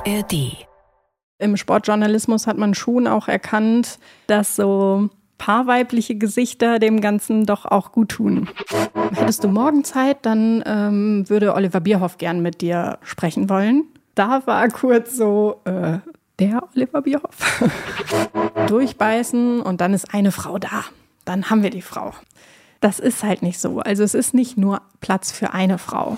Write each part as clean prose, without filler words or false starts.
ARD. Im Sportjournalismus hat man schon auch erkannt, dass so paarweibliche Gesichter dem Ganzen doch auch gut tun. Hättest du morgen Zeit, dann würde Oliver Bierhoff gern mit dir sprechen wollen. Da war kurz so, der Oliver Bierhoff. Durchbeißen und dann ist eine Frau da. Dann haben wir die Frau. Das ist halt nicht so. Also es ist nicht nur Platz für eine Frau.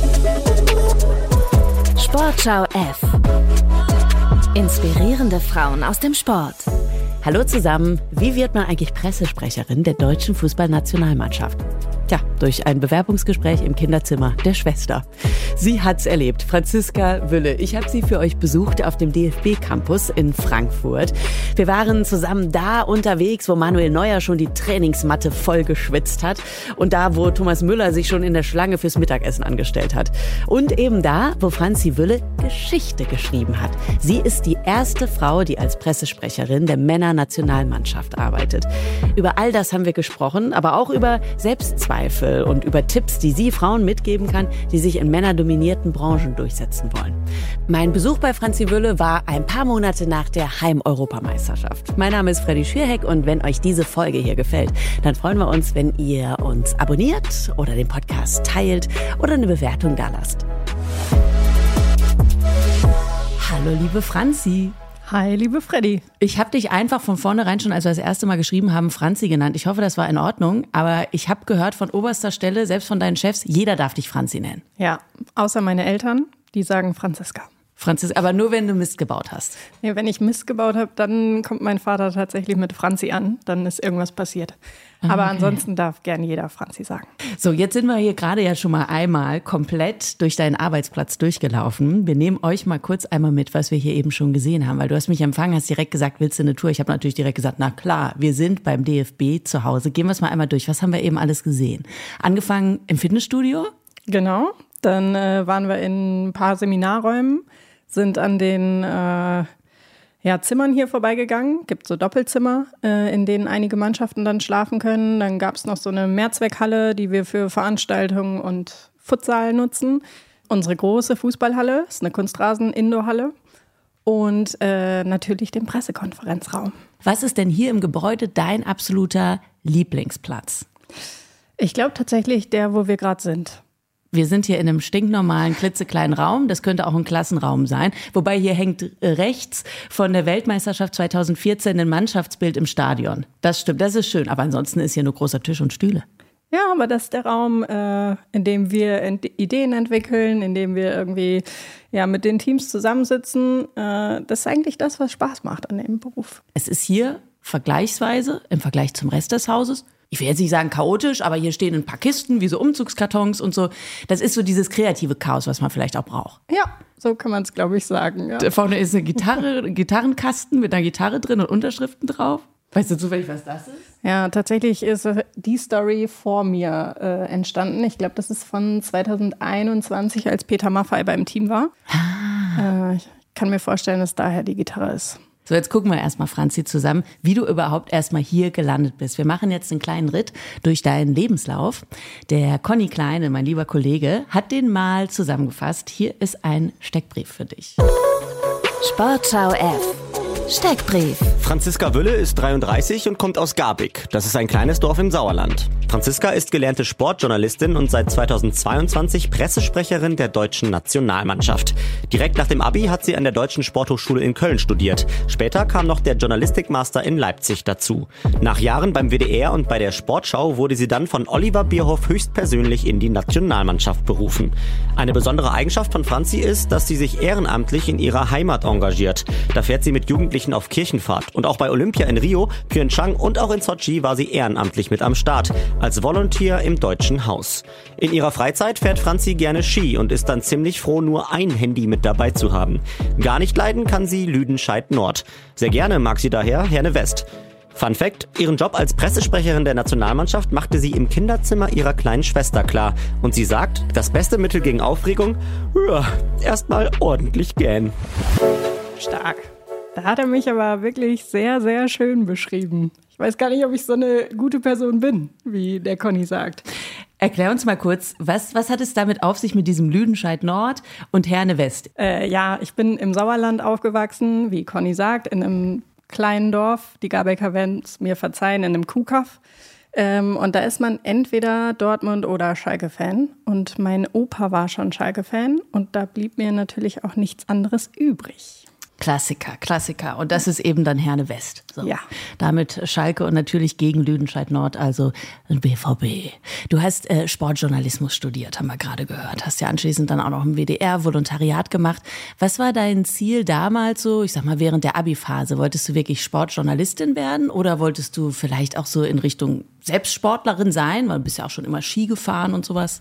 Sportschau F. Inspirierende Frauen aus dem Sport. Hallo zusammen, wie wird man eigentlich Pressesprecherin der deutschen Fußballnationalmannschaft? Tja, durch ein Bewerbungsgespräch im Kinderzimmer der Schwester. Sie hat's erlebt, Franziska Wülle. Ich habe sie für euch besucht auf dem DFB-Campus in Frankfurt. Wir waren zusammen da unterwegs, wo Manuel Neuer schon die Trainingsmatte voll geschwitzt hat und da, wo Thomas Müller sich schon in der Schlange fürs Mittagessen angestellt hat. Und eben da, wo Franzi Wülle Geschichte geschrieben hat. Sie ist die erste Frau, die als Pressesprecherin der Männernationalmannschaft arbeitet. Über all das haben wir gesprochen, aber auch über Selbstzweifel und über Tipps, die sie Frauen mitgeben kann, die sich in männerdominierten Branchen durchsetzen wollen. Mein Besuch bei Franzi Wülle war ein paar Monate nach der Heim-Europameisterschaft. Mein Name ist Freddy Schürheck und wenn euch diese Folge hier gefällt, dann freuen wir uns, wenn ihr uns abonniert oder den Podcast teilt oder eine Bewertung dalasst. Hallo liebe Franzi. Hi, liebe Freddy. Ich habe dich einfach von vornherein schon, als wir das erste Mal geschrieben haben, Franzi genannt. Ich hoffe, das war in Ordnung. Aber ich habe gehört von oberster Stelle, selbst von deinen Chefs, jeder darf dich Franzi nennen. Ja, außer meine Eltern, die sagen Franziska. Franziska, aber nur wenn du Mist gebaut hast. Ja, wenn ich Mist gebaut habe, dann kommt mein Vater tatsächlich mit Franzi an. Dann ist irgendwas passiert. Aber ansonsten darf gern jeder Franzi sagen. So, jetzt sind wir hier gerade ja schon mal einmal komplett durch deinen Arbeitsplatz durchgelaufen. Wir nehmen euch mal kurz einmal mit, was wir hier eben schon gesehen haben. Weil du hast mich empfangen, hast direkt gesagt, willst du eine Tour? Ich habe natürlich direkt gesagt, na klar, wir sind beim DFB zu Hause. Gehen wir es mal einmal durch. Was haben wir eben alles gesehen? Angefangen im Fitnessstudio? Genau, dann waren wir in ein paar Seminarräumen, sind an den Zimmern hier vorbeigegangen. Gibt so Doppelzimmer, in denen einige Mannschaften dann schlafen können. Dann gab es noch so eine Mehrzweckhalle, die wir für Veranstaltungen und Futsal nutzen. Unsere große Fußballhalle ist eine Kunstrasen-Indoor-Halle. Und natürlich den Pressekonferenzraum. Was ist denn hier im Gebäude dein absoluter Lieblingsplatz? Ich glaube tatsächlich der, wo wir gerade sind. Wir sind hier in einem stinknormalen, klitzekleinen Raum. Das könnte auch ein Klassenraum sein. Wobei hier hängt rechts von der Weltmeisterschaft 2014 ein Mannschaftsbild im Stadion. Das stimmt, das ist schön. Aber ansonsten ist hier nur großer Tisch und Stühle. Ja, aber das ist der Raum, in dem wir Ideen entwickeln, in dem wir irgendwie mit den Teams zusammensitzen. Das ist eigentlich das, was Spaß macht an dem Beruf. Es ist hier vergleichsweise, im Vergleich zum Rest des Hauses, ich will jetzt nicht sagen chaotisch, aber hier stehen ein paar Kisten, wie so Umzugskartons und so. Das ist so dieses kreative Chaos, was man vielleicht auch braucht. Ja, so kann man es, glaube ich, sagen. Ja. Da vorne ist ein Gitarrenkasten mit einer Gitarre drin und Unterschriften drauf. Weißt du zufällig, was das ist? Ja, tatsächlich ist die Story vor mir entstanden. Ich glaube, das ist von 2021, als Peter Maffay beim Team war. Ich kann mir vorstellen, dass daher die Gitarre ist. So, jetzt gucken wir erstmal, Franzi, zusammen, wie du überhaupt erstmal hier gelandet bist. Wir machen jetzt einen kleinen Ritt durch deinen Lebenslauf. Der Conny Kleine, mein lieber Kollege, hat den mal zusammengefasst. Hier ist ein Steckbrief für dich. Sportschau F. Steckbrief. Franziska Wülle ist 33 und kommt aus Garbig. Das ist ein kleines Dorf im Sauerland. Franziska ist gelernte Sportjournalistin und seit 2022 Pressesprecherin der deutschen Nationalmannschaft. Direkt nach dem Abi hat sie an der Deutschen Sporthochschule in Köln studiert. Später kam noch der Journalistikmaster in Leipzig dazu. Nach Jahren beim WDR und bei der Sportschau wurde sie dann von Oliver Bierhoff höchstpersönlich in die Nationalmannschaft berufen. Eine besondere Eigenschaft von Franzi ist, dass sie sich ehrenamtlich in ihrer Heimat engagiert. Da fährt sie mit Jugendlichen auf Kirchenfahrt. Und auch bei Olympia in Rio, Pyeongchang und auch in Sochi war sie ehrenamtlich mit am Start. Als Volunteer im Deutschen Haus. In ihrer Freizeit fährt Franzi gerne Ski und ist dann ziemlich froh, nur ein Handy mit dabei zu haben. Gar nicht leiden kann sie Lüdenscheid Nord. Sehr gerne mag sie daher Herne West. Fun Fact: Ihren Job als Pressesprecherin der Nationalmannschaft machte sie im Kinderzimmer ihrer kleinen Schwester klar. Und sie sagt, das beste Mittel gegen Aufregung? Ja, erstmal ordentlich gähnen. Stark. Da hat er mich aber wirklich sehr, sehr schön beschrieben. Ich weiß gar nicht, ob ich so eine gute Person bin, wie der Conny sagt. Erklär uns mal kurz, was hat es damit auf sich mit diesem Lüdenscheid Nord und Herne West? Ja, ich bin im Sauerland aufgewachsen, wie Conny sagt, in einem kleinen Dorf. Die Garbecker werden es mir verzeihen, in einem Kuhkaff. Und da ist man entweder Dortmund- oder Schalke-Fan. Und mein Opa war schon Schalke-Fan. Und da blieb mir natürlich auch nichts anderes übrig. Klassiker. Und das ist eben dann Herne West. So. Ja. Damit Schalke und natürlich gegen Lüdenscheid Nord, also BVB. Du hast Sportjournalismus studiert, haben wir gerade gehört. Hast ja anschließend dann auch noch im WDR Volontariat gemacht. Was war dein Ziel damals so, ich sag mal, während der Abi-Phase? Wolltest du wirklich Sportjournalistin werden oder wolltest du vielleicht auch so in Richtung Selbstsportlerin sein? Weil du bist ja auch schon immer Ski gefahren und sowas.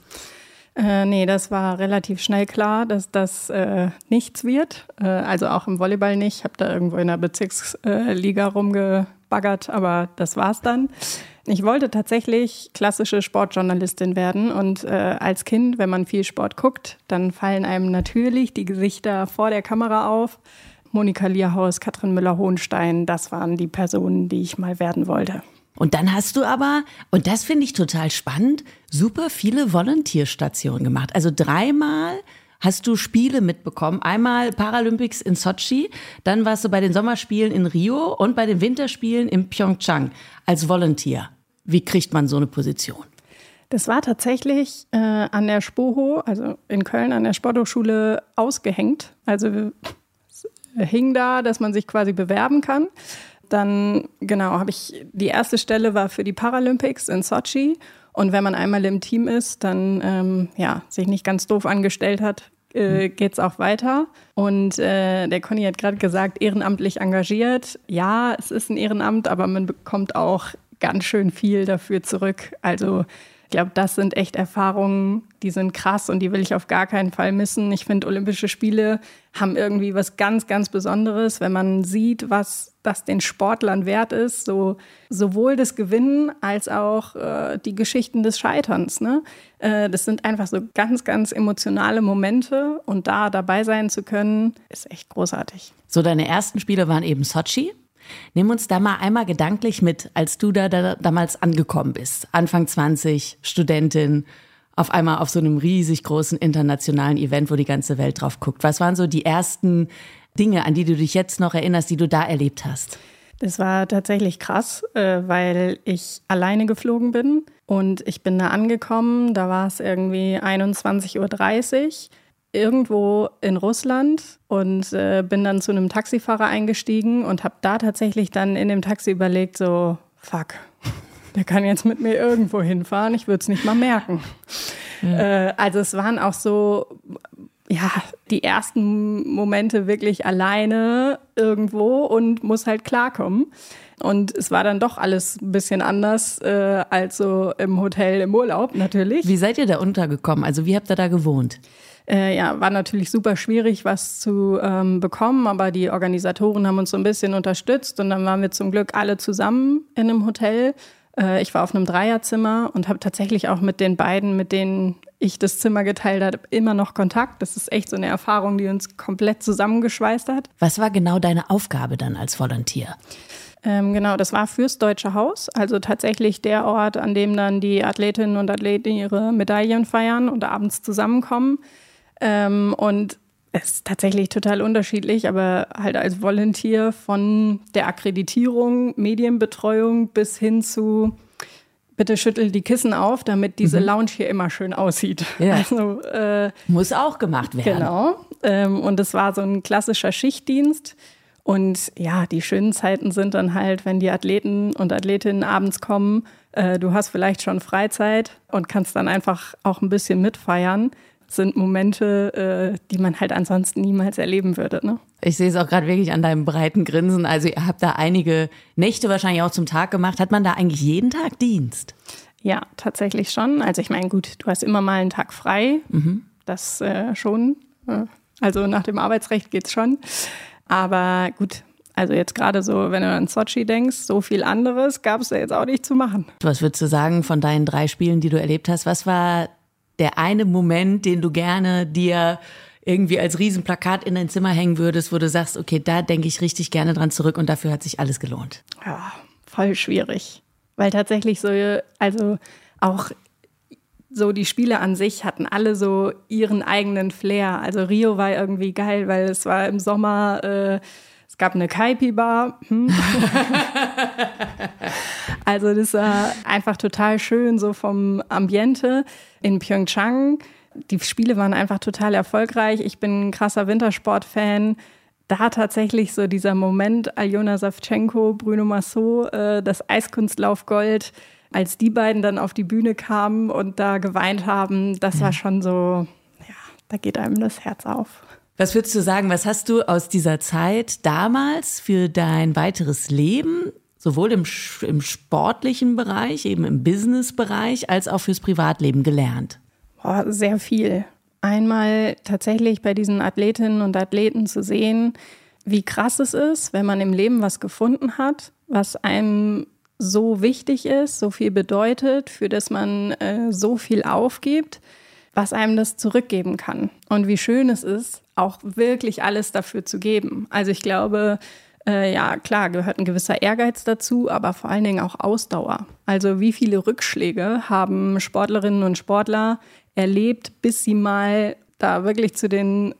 Nee, das war relativ schnell klar, dass das nichts wird. Also auch im Volleyball nicht. Ich habe da irgendwo in der Bezirksliga rumgebaggert, aber das war's dann. Ich wollte tatsächlich klassische Sportjournalistin werden. Und als Kind, wenn man viel Sport guckt, dann fallen einem natürlich die Gesichter vor der Kamera auf. Monika Lierhaus, Katrin Müller-Hohenstein, das waren die Personen, die ich mal werden wollte. Und dann hast du aber, und das finde ich total spannend, super viele Volontierstationen gemacht. Also 3-mal hast du Spiele mitbekommen. Einmal Paralympics in Sochi, dann warst du bei den Sommerspielen in Rio und bei den Winterspielen in Pyeongchang als Volunteer. Wie kriegt man so eine Position? Das war tatsächlich an der SPOHO, also in Köln an der Sporthochschule, ausgehängt. Also es hing da, dass man sich quasi bewerben kann. Dann, genau, die erste Stelle war für die Paralympics in Sochi. Und wenn man einmal im Team ist, dann sich nicht ganz doof angestellt hat, geht's auch weiter. Und der Conny hat gerade gesagt, ehrenamtlich engagiert. Ja, es ist ein Ehrenamt, aber man bekommt auch ganz schön viel dafür zurück. Also ich glaube, das sind echt Erfahrungen, die sind krass und die will ich auf gar keinen Fall missen. Ich finde, Olympische Spiele haben irgendwie was ganz, ganz Besonderes, wenn man sieht, was das den Sportlern wert ist, sowohl das Gewinnen als auch die Geschichten des Scheiterns. Ne? Das sind einfach so ganz, ganz emotionale Momente und da dabei sein zu können, ist echt großartig. So, deine ersten Spiele waren eben Sochi. Nimm uns da mal einmal gedanklich mit, als du da damals angekommen bist. Anfang 20, Studentin, auf einmal auf so einem riesig großen internationalen Event, wo die ganze Welt drauf guckt. Was waren so die ersten Dinge, an die du dich jetzt noch erinnerst, die du da erlebt hast? Das war tatsächlich krass, weil ich alleine geflogen bin und ich bin da angekommen, da war es irgendwie 21:30 Uhr. Irgendwo in Russland und bin dann zu einem Taxifahrer eingestiegen und habe da tatsächlich dann in dem Taxi überlegt, so, fuck, der kann jetzt mit mir irgendwo hinfahren, ich würde es nicht mal merken. Ja. Also es waren auch so, ja, die ersten Momente wirklich alleine irgendwo und muss halt klarkommen. Und es war dann doch alles ein bisschen anders als so im Hotel im Urlaub natürlich. Wie seid ihr da untergekommen? Also wie habt ihr da gewohnt? War natürlich super schwierig, was zu bekommen, aber die Organisatoren haben uns so ein bisschen unterstützt und dann waren wir zum Glück alle zusammen in einem Hotel. Ich war auf einem Dreierzimmer und habe tatsächlich auch mit den beiden, mit denen ich das Zimmer geteilt habe, immer noch Kontakt. Das ist echt so eine Erfahrung, die uns komplett zusammengeschweißt hat. Was war genau deine Aufgabe dann als Volontier? Genau, das war fürs Deutsche Haus, also tatsächlich der Ort, an dem dann die Athletinnen und Athleten ihre Medaillen feiern und abends zusammenkommen. Und es ist tatsächlich total unterschiedlich, aber halt als Volunteer von der Akkreditierung, Medienbetreuung bis hin zu bitte schüttel die Kissen auf, damit diese Lounge hier immer schön aussieht. Ja. Also, muss auch gemacht werden. Genau. Und es war so ein klassischer Schichtdienst. Und ja, die schönen Zeiten sind dann halt, wenn die Athleten und Athletinnen abends kommen, du hast vielleicht schon Freizeit und kannst dann einfach auch ein bisschen mitfeiern. Sind Momente, die man halt ansonsten niemals erleben würde. Ne? Ich sehe es auch gerade wirklich an deinem breiten Grinsen. Also ihr habt da einige Nächte wahrscheinlich auch zum Tag gemacht. Hat man da eigentlich jeden Tag Dienst? Ja, tatsächlich schon. Also ich meine, gut, du hast immer mal einen Tag frei. Das schon. Also nach dem Arbeitsrecht geht's schon. Aber gut, also jetzt gerade so, wenn du an Sochi denkst, so viel anderes gab es da jetzt auch nicht zu machen. Was würdest du sagen von deinen 3 Spielen, die du erlebt hast? Was war der eine Moment, den du gerne dir irgendwie als Riesenplakat in dein Zimmer hängen würdest, wo du sagst, okay, da denke ich richtig gerne dran zurück und dafür hat sich alles gelohnt? Ja, voll schwierig. Weil tatsächlich so, also auch so die Spiele an sich hatten alle so ihren eigenen Flair. Also Rio war irgendwie geil, weil es war im Sommer, es gab eine Kaipi-Bar. Also das war einfach total schön, so vom Ambiente in Pyeongchang. Die Spiele waren einfach total erfolgreich. Ich bin ein krasser Wintersport-Fan. Da tatsächlich so dieser Moment, Aljona Savchenko, Bruno Massot, das Eiskunstlauf-Gold, als die beiden dann auf die Bühne kamen und da geweint haben, das war schon so, ja, da geht einem das Herz auf. Was würdest du sagen, was hast du aus dieser Zeit damals für dein weiteres Leben, sowohl im sportlichen Bereich, eben im Business-Bereich, als auch fürs Privatleben gelernt? Sehr viel. Einmal tatsächlich bei diesen Athletinnen und Athleten zu sehen, wie krass es ist, wenn man im Leben was gefunden hat, was einem so wichtig ist, so viel bedeutet, für das man so viel aufgibt, was einem das zurückgeben kann. Und wie schön es ist, auch wirklich alles dafür zu geben. Also ich glaube, ja klar, gehört ein gewisser Ehrgeiz dazu, aber vor allen Dingen auch Ausdauer. Also wie viele Rückschläge haben Sportlerinnen und Sportler erlebt, bis sie mal da wirklich zu den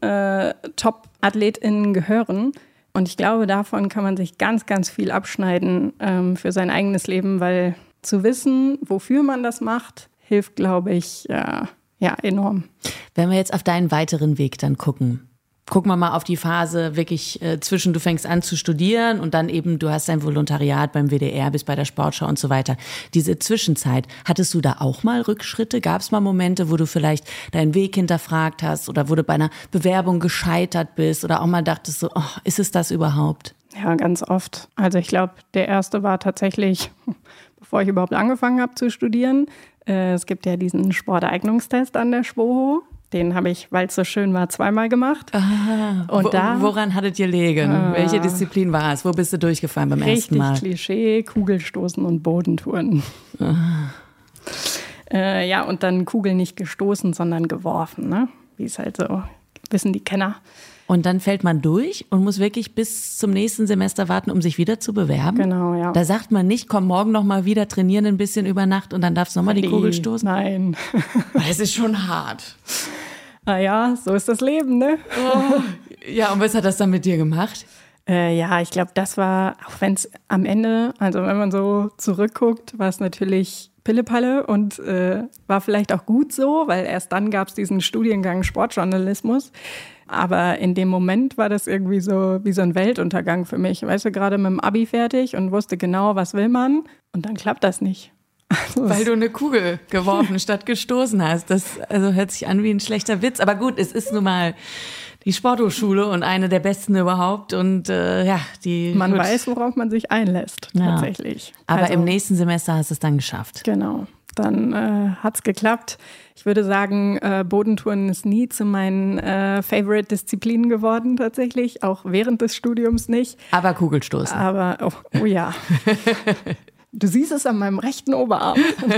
Top-AthletInnen gehören. Und ich glaube, davon kann man sich ganz, ganz viel abschneiden für sein eigenes Leben, weil zu wissen, wofür man das macht, hilft, glaube ich, ja, enorm. Wenn wir jetzt auf deinen weiteren Weg dann gucken wir mal auf die Phase wirklich zwischen, du fängst an zu studieren und dann eben, du hast dein Volontariat beim WDR, bist bei der Sportschau und so weiter. Diese Zwischenzeit, hattest du da auch mal Rückschritte? Gab es mal Momente, wo du vielleicht deinen Weg hinterfragt hast oder wo du bei einer Bewerbung gescheitert bist oder auch mal dachtest so, oh, ist es das überhaupt? Ja, ganz oft. Also ich glaube, der erste war tatsächlich, bevor ich überhaupt angefangen habe zu studieren. Es gibt ja diesen Sporteignungstest an der SPOHO. Den habe ich, weil es so schön war, 2-mal gemacht. Ah, und woran hattet ihr gelegen? Welche Disziplin war es? Wo bist du durchgefallen beim ersten Mal? Richtig Klischee, Kugelstoßen und Bodentouren. Ja, und dann Kugel nicht gestoßen, sondern geworfen, ne? Wie es halt so wissen die Kenner. Und dann fällt man durch und muss wirklich bis zum nächsten Semester warten, um sich wieder zu bewerben? Genau, ja. Da sagt man nicht, komm morgen noch mal wieder trainieren ein bisschen über Nacht und dann darfst du noch mal die Kugel stoßen? Nein. Es ist schon hart. Naja, so ist das Leben, ne? Oh. Ja, und was hat das dann mit dir gemacht? Ja, ich glaube, das war, auch wenn es am Ende, also wenn man so zurückguckt, war es natürlich Pillepalle und war vielleicht auch gut so, weil erst dann gab es diesen Studiengang Sportjournalismus. Aber in dem Moment war das irgendwie so wie so ein Weltuntergang für mich. Weißt du, gerade mit dem Abi fertig und wusste genau, was will man und dann klappt das nicht. Also weil du eine Kugel geworfen statt gestoßen hast. Das also hört sich an wie ein schlechter Witz. Aber gut, es ist nun mal die Sporthochschule und eine der besten überhaupt. Und ja, man weiß, worauf man sich einlässt, tatsächlich. Ja. Aber also, im nächsten Semester hast du es dann geschafft. Genau. Dann hat's geklappt. Ich würde sagen, Bodentouren ist nie zu meinen Favorite-Disziplinen geworden tatsächlich, auch während des Studiums nicht. Aber Kugelstoßen. Aber, oh ja. Du siehst es an meinem rechten Oberarm.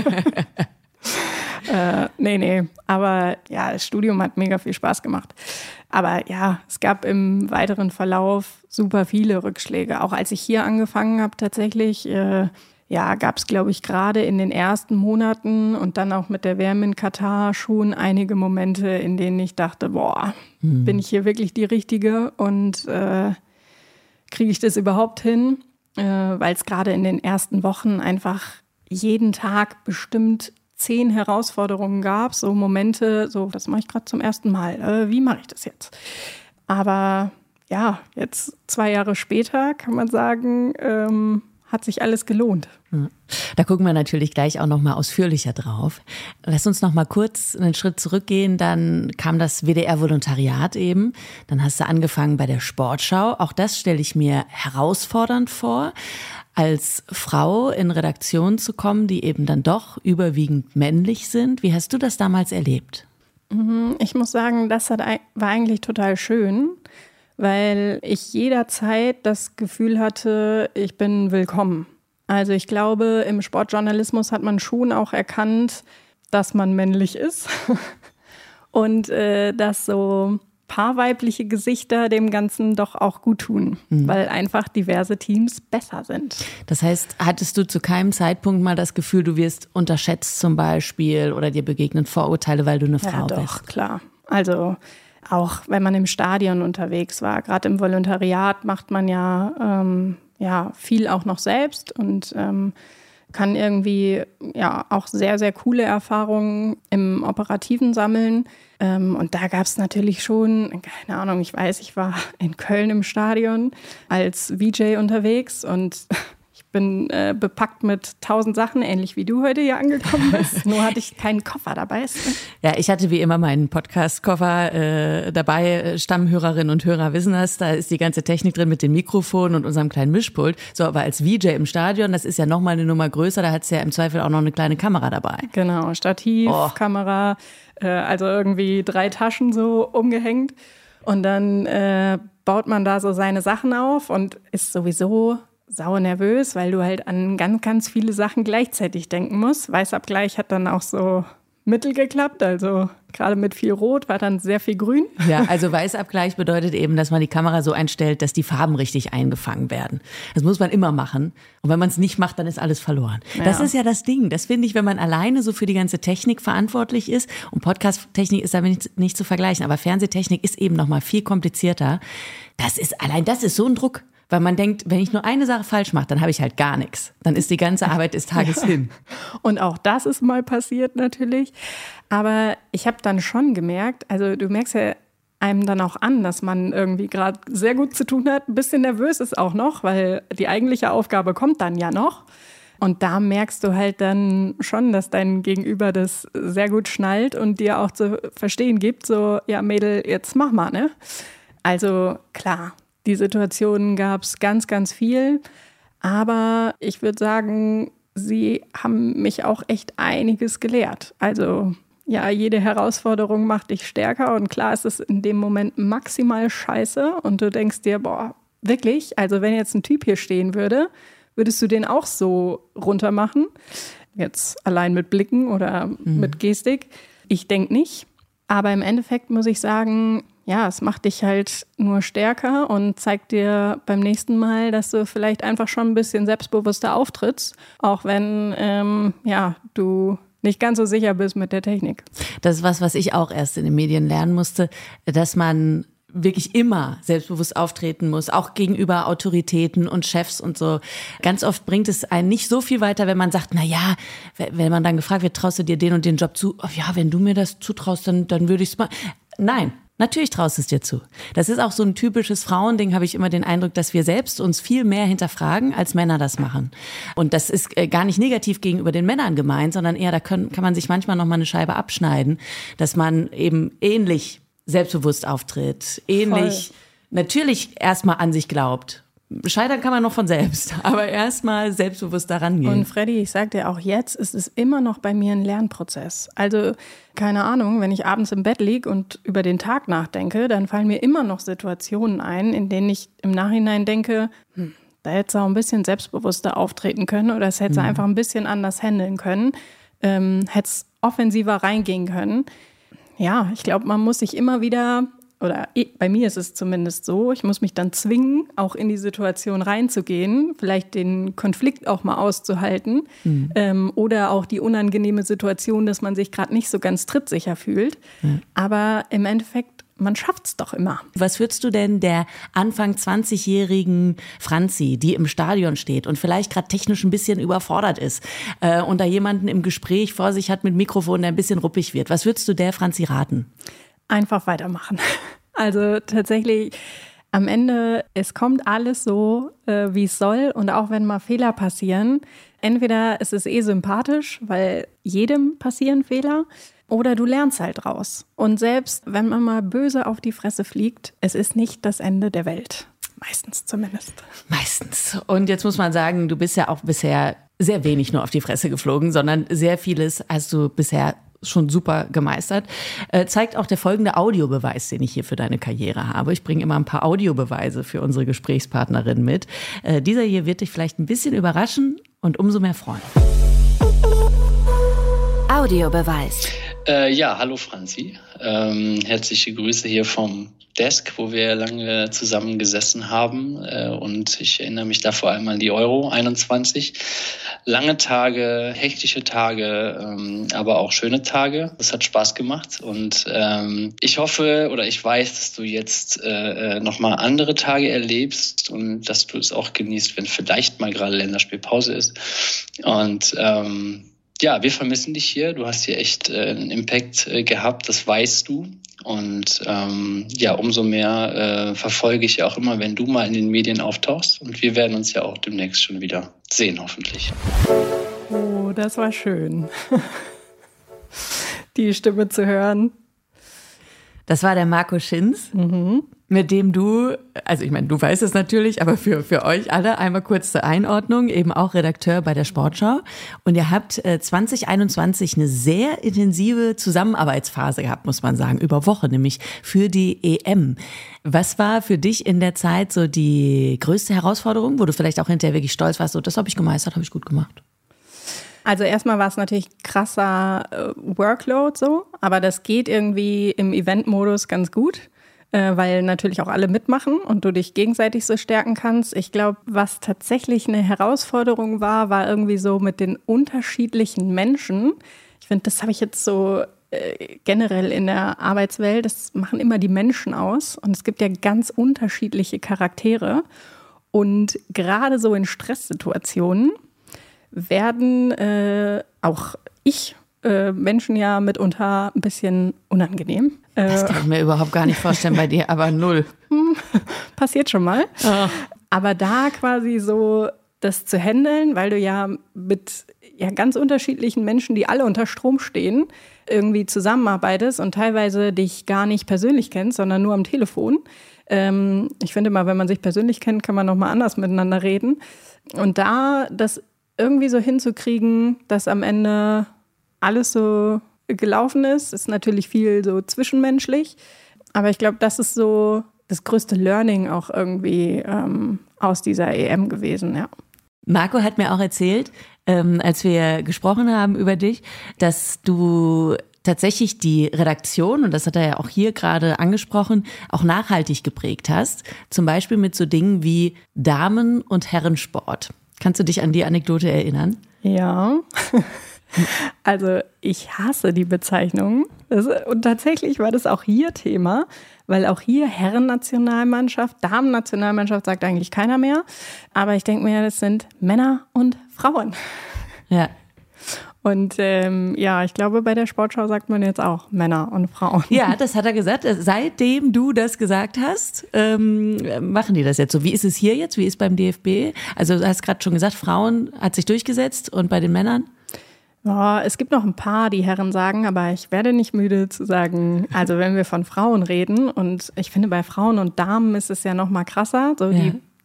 Nee. Aber ja, das Studium hat mega viel Spaß gemacht. Aber ja, es gab im weiteren Verlauf super viele Rückschläge. Auch als ich hier angefangen habe tatsächlich, gab es, glaube ich, gerade in den ersten Monaten und dann auch mit der WM in Katar schon einige Momente, in denen ich dachte, bin ich hier wirklich die Richtige und kriege ich das überhaupt hin? Weil es gerade in den ersten Wochen einfach jeden Tag bestimmt 10 Herausforderungen gab, so Momente, so, das mache ich gerade zum ersten Mal, wie mache ich das jetzt? Aber ja, jetzt 2 Jahre später kann man sagen, hat sich alles gelohnt. Da gucken wir natürlich gleich auch noch mal ausführlicher drauf. Lass uns noch mal kurz einen Schritt zurückgehen. Dann kam das WDR-Volontariat eben. Dann hast du angefangen bei der Sportschau. Auch das stelle ich mir herausfordernd vor, als Frau in Redaktionen zu kommen, die eben dann doch überwiegend männlich sind. Wie hast du das damals erlebt? Ich muss sagen, das war eigentlich total schön, weil ich jederzeit das Gefühl hatte, ich bin willkommen. Also ich glaube, im Sportjournalismus hat man schon auch erkannt, dass man männlich ist und dass so paar weibliche Gesichter dem Ganzen doch auch gut tun, weil einfach diverse Teams besser sind. Das heißt, hattest du zu keinem Zeitpunkt mal das Gefühl, du wirst unterschätzt zum Beispiel oder dir begegnen Vorurteile, weil du eine Frau bist? Ja, doch, klar. Also auch wenn man im Stadion unterwegs war, gerade im Volontariat macht man ja viel auch noch selbst und kann irgendwie ja auch sehr, sehr coole Erfahrungen im Operativen sammeln. Und da gab es natürlich schon, keine Ahnung, ich war in Köln im Stadion als VJ unterwegs und ich bin bepackt mit 1000 Sachen, ähnlich wie du heute hier angekommen bist. Nur hatte ich keinen Koffer dabei. Ja, ich hatte wie immer meinen Podcast-Koffer dabei. Stammhörerinnen und Hörer wissen das. Da ist die ganze Technik drin mit dem Mikrofon und unserem kleinen Mischpult. So, aber als VJ im Stadion, das ist ja nochmal eine Nummer größer. Da hat es ja im Zweifel auch noch eine kleine Kamera dabei. Genau, Stativ, Kamera, also irgendwie 3 Taschen so umgehängt. Und dann baut man da so seine Sachen auf und ist sowieso sau nervös, weil du halt an ganz, ganz viele Sachen gleichzeitig denken musst. Weißabgleich hat dann auch so mittel geklappt, also gerade mit viel Rot war dann sehr viel Grün. Ja, also Weißabgleich bedeutet eben, dass man die Kamera so einstellt, dass die Farben richtig eingefangen werden. Das muss man immer machen. Und wenn man es nicht macht, dann ist alles verloren. Ja. Das ist ja das Ding. Das finde ich, wenn man alleine so für die ganze Technik verantwortlich ist. Und Podcast-Technik ist damit nicht zu vergleichen. Aber Fernsehtechnik ist eben noch mal viel komplizierter. Das ist so ein Druck. Weil man denkt, wenn ich nur eine Sache falsch mache, dann habe ich halt gar nichts. Dann ist die ganze Arbeit des Tages hin. Und auch das ist mal passiert natürlich. Aber ich habe dann schon gemerkt, also du merkst ja einem dann auch an, dass man irgendwie gerade sehr gut zu tun hat. Ein bisschen nervös ist auch noch, weil die eigentliche Aufgabe kommt dann ja noch. Und da merkst du halt dann schon, dass dein Gegenüber das sehr gut schnallt und dir auch zu verstehen gibt, so, ja Mädel, jetzt mach mal, ne? Also klar. Die Situationen gab es ganz, ganz viel. Aber ich würde sagen, sie haben mich auch echt einiges gelehrt. Also ja, jede Herausforderung macht dich stärker. Und klar ist es in dem Moment maximal scheiße. Und du denkst dir, boah, wirklich? Also wenn jetzt ein Typ hier stehen würde, würdest du den auch so runter machen? Jetzt allein mit Blicken oder mit Gestik? Ich denke nicht. Aber im Endeffekt muss ich sagen, ja, es macht dich halt nur stärker und zeigt dir beim nächsten Mal, dass du vielleicht einfach schon ein bisschen selbstbewusster auftrittst, auch wenn du nicht ganz so sicher bist mit der Technik. Das ist was ich auch erst in den Medien lernen musste, dass man wirklich immer selbstbewusst auftreten muss, auch gegenüber Autoritäten und Chefs und so. Ganz oft bringt es einen nicht so viel weiter, wenn man sagt, na ja, wenn man dann gefragt wird, traust du dir den und den Job zu? Oh ja, wenn du mir das zutraust, dann würde ich es mal. Nein. Natürlich traust du es dir zu. Das ist auch so ein typisches Frauending, habe ich immer den Eindruck, dass wir selbst uns viel mehr hinterfragen, als Männer das machen. Und das ist gar nicht negativ gegenüber den Männern gemeint, sondern eher, da kann man sich manchmal noch mal eine Scheibe abschneiden, dass man eben ähnlich selbstbewusst auftritt, ähnlich natürlich erstmal an sich glaubt. Scheitern kann man noch von selbst, aber erstmal selbstbewusst daran gehen. Und Freddy, ich sag dir auch jetzt, ist es immer noch bei mir ein Lernprozess. Also, keine Ahnung, wenn ich abends im Bett liege und über den Tag nachdenke, dann fallen mir immer noch Situationen ein, in denen ich im Nachhinein denke, da hätte sie auch ein bisschen selbstbewusster auftreten können oder es hätte sie einfach ein bisschen anders handeln können, hätte es offensiver reingehen können. Ja, ich glaube, man muss sich immer wieder, oder bei mir ist es zumindest so, ich muss mich dann zwingen, auch in die Situation reinzugehen, vielleicht den Konflikt auch mal auszuhalten oder auch die unangenehme Situation, dass man sich gerade nicht so ganz trittsicher fühlt. Aber im Endeffekt, man schafft's doch immer. Was würdest du denn der Anfang 20-jährigen Franzi, die im Stadion steht und vielleicht gerade technisch ein bisschen überfordert ist und da jemanden im Gespräch vor sich hat mit Mikrofon, der ein bisschen ruppig wird, was würdest du der Franzi raten? Einfach weitermachen. Also tatsächlich am Ende, es kommt alles so, wie es soll. Und auch wenn mal Fehler passieren, entweder ist es sympathisch, weil jedem passieren Fehler, oder du lernst halt draus. Und selbst wenn man mal böse auf die Fresse fliegt, es ist nicht das Ende der Welt. Meistens zumindest. Meistens. Und jetzt muss man sagen, du bist ja auch bisher sehr wenig nur auf die Fresse geflogen, sondern sehr vieles hast du bisher schon super gemeistert. Zeigt auch der folgende Audiobeweis, den ich hier für deine Karriere habe. Ich bringe immer ein paar Audiobeweise für unsere Gesprächspartnerin mit. Dieser hier wird dich vielleicht ein bisschen überraschen und umso mehr freuen. Audiobeweis. Ja, hallo Franzi. Herzliche Grüße hier vom Desk, wo wir lange zusammen gesessen haben. Und ich erinnere mich da vor allem an die Euro 21. Lange Tage, hektische Tage, aber auch schöne Tage. Das hat Spaß gemacht. Und ich hoffe oder ich weiß, dass du jetzt nochmal andere Tage erlebst und dass du es auch genießt, wenn vielleicht mal gerade Länderspielpause ist. Und wir vermissen dich hier. Du hast hier echt einen Impact gehabt, das weißt du. Und umso mehr verfolge ich ja auch immer, wenn du mal in den Medien auftauchst. Und wir werden uns ja auch demnächst schon wieder sehen, hoffentlich. Oh, das war schön, die Stimme zu hören. Das war der Marco Schinz, mit dem du, also ich meine, du weißt es natürlich, aber für euch alle einmal kurz zur Einordnung, eben auch Redakteur bei der Sportschau. Und ihr habt 2021 eine sehr intensive Zusammenarbeitsphase gehabt, muss man sagen, über Wochen, nämlich für die EM. Was war für dich in der Zeit so die größte Herausforderung, wo du vielleicht auch hinterher wirklich stolz warst, so das habe ich gemeistert, habe ich gut gemacht? Also erstmal war es natürlich krasser Workload so, aber das geht irgendwie im Event-Modus ganz gut, weil natürlich auch alle mitmachen und du dich gegenseitig so stärken kannst. Ich glaube, was tatsächlich eine Herausforderung war irgendwie so mit den unterschiedlichen Menschen. Ich finde, das habe ich jetzt so generell in der Arbeitswelt, das machen immer die Menschen aus und es gibt ja ganz unterschiedliche Charaktere und gerade so in Stresssituationen werden auch Menschen ja mitunter ein bisschen unangenehm. Das kann ich mir überhaupt gar nicht vorstellen bei dir, aber null. Passiert schon mal. Oh. Aber da quasi so das zu handeln, weil du ja mit ganz unterschiedlichen Menschen, die alle unter Strom stehen, irgendwie zusammenarbeitest und teilweise dich gar nicht persönlich kennst, sondern nur am Telefon. Ich finde mal, wenn man sich persönlich kennt, kann man noch mal anders miteinander reden. Und da das irgendwie so hinzukriegen, dass am Ende alles so gelaufen ist natürlich viel so zwischenmenschlich. Aber ich glaube, das ist so das größte Learning auch irgendwie aus dieser EM gewesen, ja. Marco hat mir auch erzählt, als wir gesprochen haben über dich, dass du tatsächlich die Redaktion, und das hat er ja auch hier gerade angesprochen, auch nachhaltig geprägt hast. Zum Beispiel mit so Dingen wie Damen- und Herrensport. Kannst du dich an die Anekdote erinnern? Ja, also ich hasse die Bezeichnung. Und tatsächlich war das auch hier Thema, weil auch hier Herrennationalmannschaft, Damen-Nationalmannschaft sagt eigentlich keiner mehr. Aber ich denke mir, das sind Männer und Frauen. Ja. Und ich glaube, bei der Sportschau sagt man jetzt auch Männer und Frauen. Ja, das hat er gesagt. Seitdem du das gesagt hast, machen die das jetzt so. Wie ist es hier jetzt? Wie ist beim DFB? Also du hast gerade schon gesagt, Frauen hat sich durchgesetzt und bei den Männern? Ja, es gibt noch ein paar, die Herren sagen, aber ich werde nicht müde zu sagen, also wenn wir von Frauen reden und ich finde, bei Frauen und Damen ist es ja noch mal krasser, so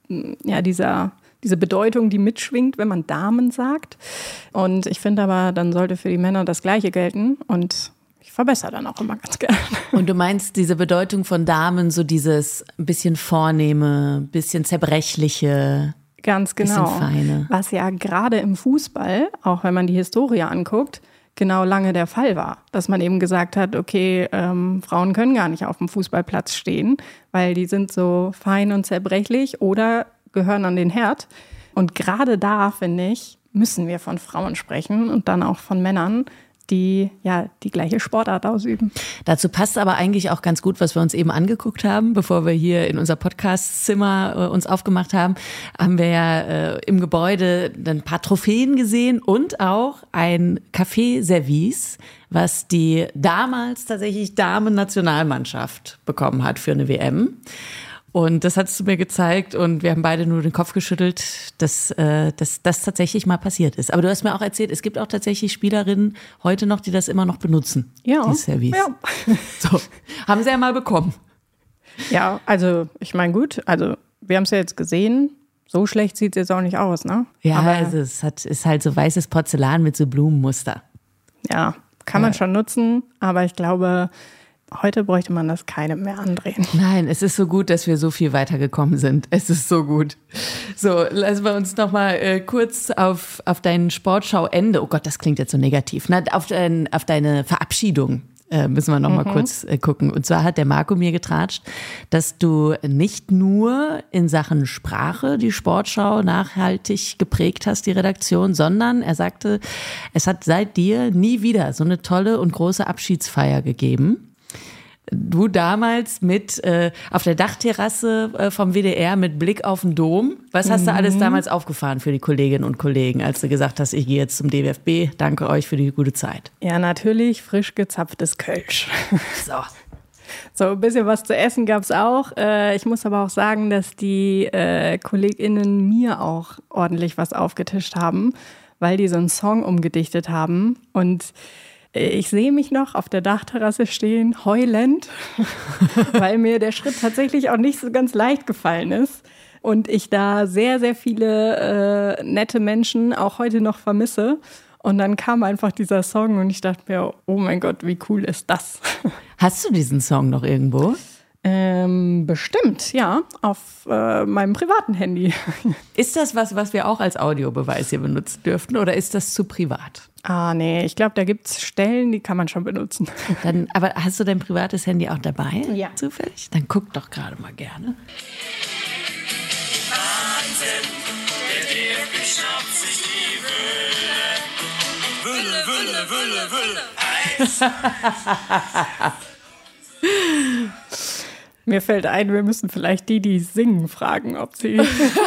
diese Bedeutung, die mitschwingt, wenn man Damen sagt. Und ich finde aber, dann sollte für die Männer das Gleiche gelten. Und ich verbessere dann auch immer ganz gerne. Und du meinst diese Bedeutung von Damen, so dieses ein bisschen Vornehme, ein bisschen Zerbrechliche. Ganz genau. Bisschen feine. Was ja gerade im Fußball, auch wenn man die Historie anguckt, genau lange der Fall war. Dass man eben gesagt hat, okay, Frauen können gar nicht auf dem Fußballplatz stehen, weil die sind so fein und zerbrechlich oder gehören an den Herd. Und gerade da, finde ich, müssen wir von Frauen sprechen und dann auch von Männern, die die gleiche Sportart ausüben. Dazu passt aber eigentlich auch ganz gut, was wir uns eben angeguckt haben, bevor wir hier in unser Podcast-Zimmer uns aufgemacht haben, haben wir ja im Gebäude ein paar Trophäen gesehen und auch ein Café-Service, was die damals tatsächlich Damen-Nationalmannschaft bekommen hat für eine WM. Und das hast du mir gezeigt und wir haben beide nur den Kopf geschüttelt, dass das tatsächlich mal passiert ist. Aber du hast mir auch erzählt, es gibt auch tatsächlich Spielerinnen heute noch, die das immer noch benutzen. Ja. Dieses Service. Ja. So, haben sie ja mal bekommen. Ja, also ich meine gut, also wir haben es ja jetzt gesehen, so schlecht sieht es jetzt auch nicht aus, ne? Ja, aber also ist halt so weißes Porzellan mit so Blumenmuster. Ja, kann man schon nutzen, aber ich glaube, heute bräuchte man das keinem mehr andrehen. Nein, es ist so gut, dass wir so viel weitergekommen sind. Es ist so gut. So, lassen wir uns noch mal kurz auf dein Sportschauende, oh Gott, das klingt jetzt so negativ, auf deine Verabschiedung müssen wir noch mal kurz gucken. Und zwar hat der Marco mir getratscht, dass du nicht nur in Sachen Sprache die Sportschau nachhaltig geprägt hast, die Redaktion, sondern er sagte, es hat seit dir nie wieder so eine tolle und große Abschiedsfeier gegeben. Du damals mit auf der Dachterrasse vom WDR mit Blick auf den Dom. Was hast du alles damals aufgefahren für die Kolleginnen und Kollegen, als du gesagt hast, ich gehe jetzt zum DFB, danke euch für die gute Zeit? Ja, natürlich frisch gezapftes Kölsch. So, ein bisschen was zu essen gab es auch. Ich muss aber auch sagen, dass die KollegInnen mir auch ordentlich was aufgetischt haben, weil die so einen Song umgedichtet haben. Und ich sehe mich noch auf der Dachterrasse stehen, heulend, weil mir der Schritt tatsächlich auch nicht so ganz leicht gefallen ist. Und ich da sehr, sehr viele nette Menschen auch heute noch vermisse. Und dann kam einfach dieser Song und ich dachte mir, oh mein Gott, wie cool ist das? Hast du diesen Song noch irgendwo? Bestimmt, ja, auf meinem privaten Handy. Ist das was wir auch als Audiobeweis hier benutzen dürften oder ist das zu privat? Ah, nee, ich glaube, da gibt es Stellen, die kann man schon benutzen. Aber hast du dein privates Handy auch dabei? Ja. Zufällig? Dann guck doch gerade mal gerne. Wahnsinn, der DFB schnappt sich die Wülle. Wülle. Eis. Mir fällt ein, wir müssen vielleicht die singen, fragen, ob sie...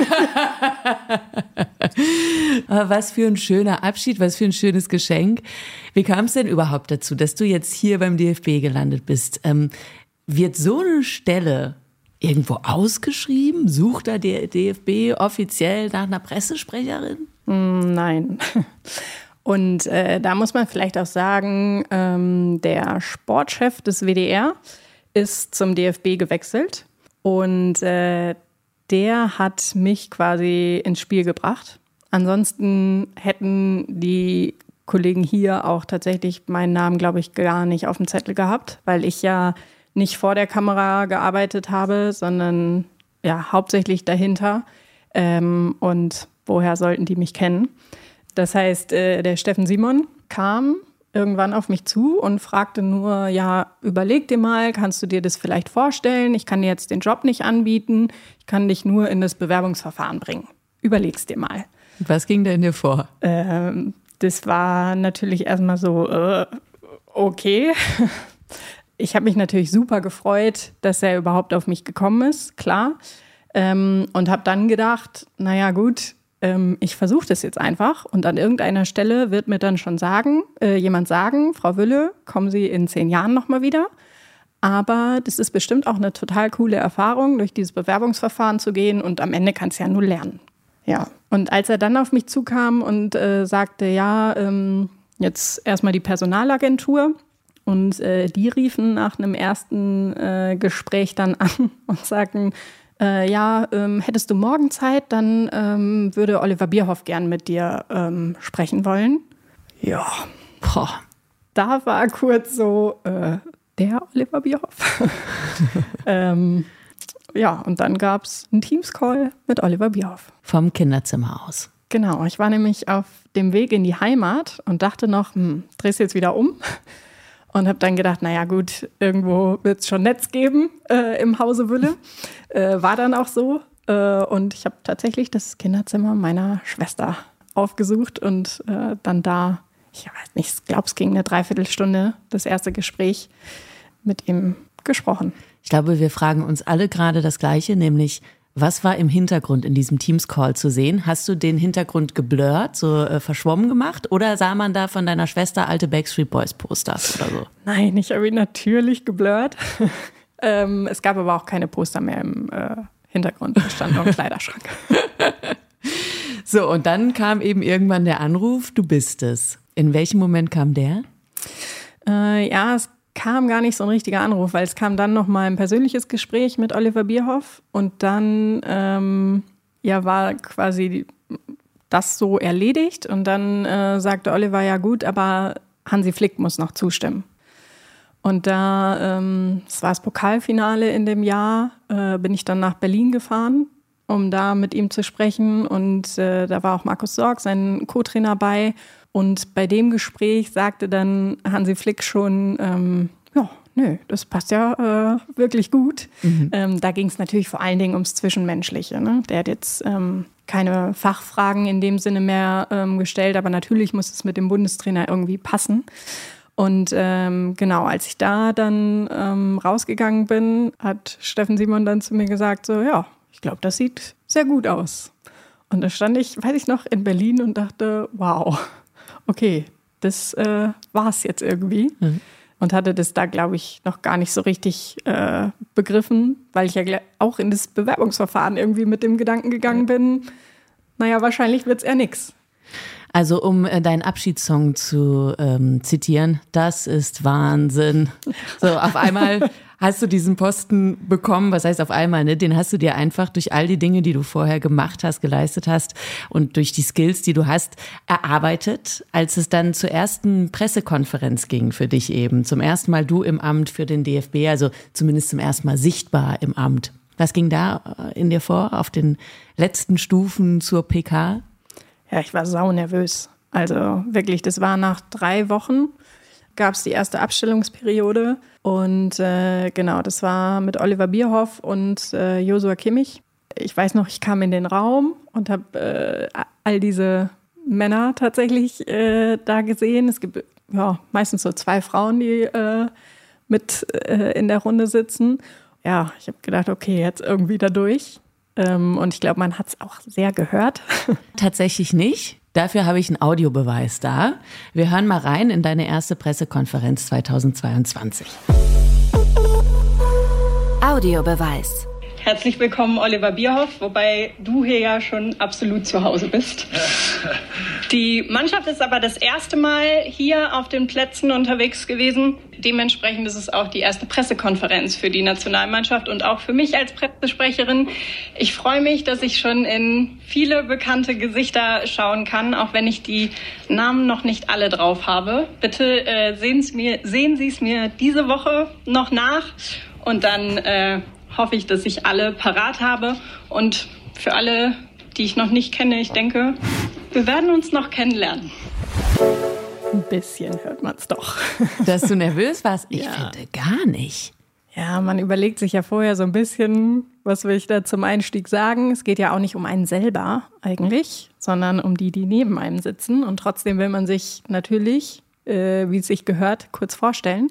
Aber was für ein schöner Abschied, was für ein schönes Geschenk. Wie kam es denn überhaupt dazu, dass du jetzt hier beim DFB gelandet bist? Wird so eine Stelle irgendwo ausgeschrieben? Sucht da der DFB offiziell nach einer Pressesprecherin? Nein. Und da muss man vielleicht auch sagen, der Sportchef des WDR ist zum DFB gewechselt und der hat mich quasi ins Spiel gebracht. Ansonsten hätten die Kollegen hier auch tatsächlich meinen Namen, glaube ich, gar nicht auf dem Zettel gehabt, weil ich ja nicht vor der Kamera gearbeitet habe, sondern ja hauptsächlich dahinter. Und woher sollten die mich kennen? Das heißt, der Steffen Simon kam irgendwann auf mich zu und fragte nur, ja, überleg dir mal, kannst du dir das vielleicht vorstellen? Ich kann dir jetzt den Job nicht anbieten, ich kann dich nur in das Bewerbungsverfahren bringen. Überleg's dir mal. Was ging da in dir vor? Das war natürlich erstmal so, okay. Ich habe mich natürlich super gefreut, dass er überhaupt auf mich gekommen ist, klar. Und habe dann gedacht, naja gut, ich versuche das jetzt einfach und an irgendeiner Stelle wird mir dann schon jemand sagen, Frau Wülle, kommen Sie in 10 Jahren nochmal wieder. Aber das ist bestimmt auch eine total coole Erfahrung, durch dieses Bewerbungsverfahren zu gehen und am Ende kannst du ja nur lernen. Ja, und als er dann auf mich zukam und sagte, ja, jetzt erstmal die Personalagentur und die riefen nach einem ersten Gespräch dann an und sagten, hättest du morgen Zeit, dann würde Oliver Bierhoff gern mit dir sprechen wollen. Ja, da war kurz so, der Oliver Bierhoff. Und dann gab es einen Teams-Call mit Oliver Bierhoff. Vom Kinderzimmer aus. Genau, ich war nämlich auf dem Weg in die Heimat und dachte noch, drehst jetzt wieder um. Und habe dann gedacht, naja gut, irgendwo wird es schon Netz geben im Hause Wülle. War dann auch so. Und ich habe tatsächlich das Kinderzimmer meiner Schwester aufgesucht und dann da, ich weiß nicht, ich glaube, es ging eine Dreiviertelstunde, das erste Gespräch mit ihm gesprochen. Ich glaube, wir fragen uns alle gerade das Gleiche, nämlich, was war im Hintergrund in diesem Teams-Call zu sehen? Hast du den Hintergrund geblurrt, so verschwommen gemacht? Oder sah man da von deiner Schwester alte Backstreet Boys Posters oder so? Nein, ich habe ihn natürlich geblurrt. Es gab aber auch keine Poster mehr im Hintergrund. Es stand noch ein Kleiderschrank. So, und dann kam eben irgendwann der Anruf, du bist es. In welchem Moment kam der? Es kam gar nicht so ein richtiger Anruf, weil es kam dann noch mal ein persönliches Gespräch mit Oliver Bierhoff und dann war quasi das so erledigt und dann sagte Oliver, ja gut, aber Hansi Flick muss noch zustimmen. Und da, es war das Pokalfinale in dem Jahr, bin ich dann nach Berlin gefahren, um da mit ihm zu sprechen und da war auch Markus Sorg, sein Co-Trainer bei Und bei dem Gespräch sagte dann Hansi Flick schon, das passt ja wirklich gut. Da ging es natürlich vor allen Dingen ums Zwischenmenschliche. Ne? Der hat jetzt keine Fachfragen in dem Sinne mehr gestellt, aber natürlich muss es mit dem Bundestrainer irgendwie passen. Und als ich da dann rausgegangen bin, hat Steffen Simon dann zu mir gesagt, so, ja, ich glaube, das sieht sehr gut aus. Und da stand ich, weiß ich noch, in Berlin und dachte, wow, okay, das war's jetzt irgendwie. Und hatte das da, glaube ich, noch gar nicht so richtig begriffen, weil ich ja auch in das Bewerbungsverfahren irgendwie mit dem Gedanken gegangen bin, naja, wahrscheinlich wird's eher nix. Also um deinen Abschiedssong zu zitieren, das ist Wahnsinn. So, auf einmal hast du diesen Posten bekommen, was heißt auf einmal, ne? Den hast du dir einfach durch all die Dinge, die du vorher gemacht hast, geleistet hast und durch die Skills, die du hast, erarbeitet, als es dann zur ersten Pressekonferenz ging für dich eben. Zum ersten Mal du im Amt für den DFB, also zumindest zum ersten Mal sichtbar im Amt. Was ging da in dir vor auf den letzten Stufen zur PK? Ja, ich war saunervös. Also wirklich, das war nach 3 Wochen, gab es die erste Abstellungsperiode. Und das war mit Oliver Bierhoff und Joshua Kimmich. Ich weiß noch, ich kam in den Raum und habe all diese Männer tatsächlich da gesehen. Es gibt meistens so 2 Frauen, die mit in der Runde sitzen. Ja, ich habe gedacht, okay, jetzt irgendwie da durch. Und ich glaube, man hat es auch sehr gehört. Tatsächlich nicht. Dafür habe ich einen Audiobeweis da. Wir hören mal rein in deine erste Pressekonferenz 2022. Audiobeweis. Herzlich willkommen, Oliver Bierhoff, wobei du hier ja schon absolut zu Hause bist. Die Mannschaft ist aber das erste Mal hier auf den Plätzen unterwegs gewesen. Dementsprechend ist es auch die erste Pressekonferenz für die Nationalmannschaft und auch für mich als Pressesprecherin. Ich freue mich, dass ich schon in viele bekannte Gesichter schauen kann, auch wenn ich die Namen noch nicht alle drauf habe. Bitte sehen Sie es mir diese Woche noch nach und dann hoffe ich, dass ich alle parat habe. Und für alle, die ich noch nicht kenne, ich denke, wir werden uns noch kennenlernen. Ein bisschen hört man es doch. Dass du nervös warst? Ich Ja. finde gar nicht. Ja, man überlegt sich ja vorher so ein bisschen, was will ich da zum Einstieg sagen. Es geht ja auch nicht um einen selber eigentlich, sondern um die, die neben einem sitzen. Und trotzdem will man sich natürlich, wie es sich gehört, kurz vorstellen.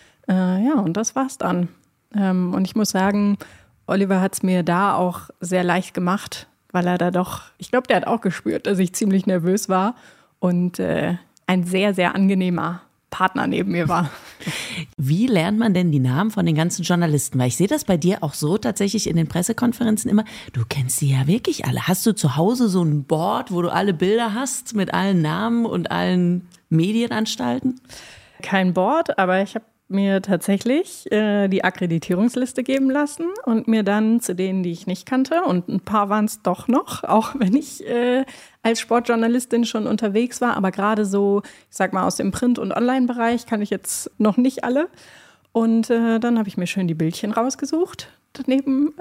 Und das war's dann. Und ich muss sagen, Oliver hat es mir da auch sehr leicht gemacht, weil er da doch, ich glaube, der hat auch gespürt, dass ich ziemlich nervös war und ein sehr, sehr angenehmer Partner neben mir war. Wie lernt man denn die Namen von den ganzen Journalisten? Weil ich sehe das bei dir auch so tatsächlich in den Pressekonferenzen immer. Du kennst sie ja wirklich alle. Hast du zu Hause so ein Board, wo du alle Bilder hast mit allen Namen und allen Medienanstalten? Kein Board, aber ich habe mir tatsächlich die Akkreditierungsliste geben lassen und mir dann zu denen, die ich nicht kannte, und ein paar waren es doch noch, auch wenn ich als Sportjournalistin schon unterwegs war, aber gerade so, ich sag mal, aus dem Print- und Online-Bereich kann ich jetzt noch nicht alle. Und dann habe ich mir schön die Bildchen rausgesucht, daneben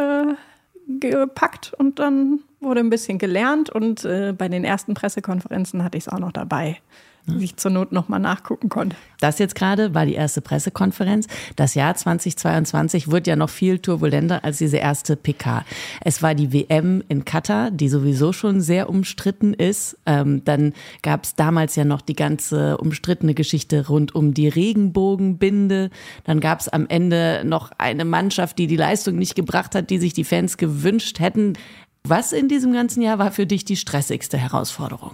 gepackt und dann wurde ein bisschen gelernt und bei den ersten Pressekonferenzen hatte ich es auch noch dabei, dass ich zur Not nochmal nachgucken konnte. Das jetzt gerade war die erste Pressekonferenz. Das Jahr 2022 wird ja noch viel turbulenter als diese erste PK. Es war die WM in Katar, die sowieso schon sehr umstritten ist. Dann gab es damals ja noch die ganze umstrittene Geschichte rund um die Regenbogenbinde. Dann gab es am Ende noch eine Mannschaft, die die Leistung nicht gebracht hat, die sich die Fans gewünscht hätten. Was in diesem ganzen Jahr war für dich die stressigste Herausforderung?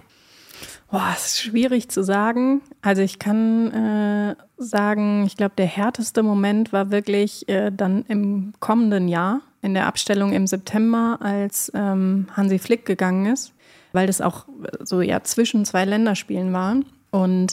Es ist schwierig zu sagen. Also ich kann sagen, ich glaube, der härteste Moment war wirklich dann im kommenden Jahr, in der Abstellung im September, als Hansi Flick gegangen ist, weil das auch so zwischen 2 Länderspielen war. Und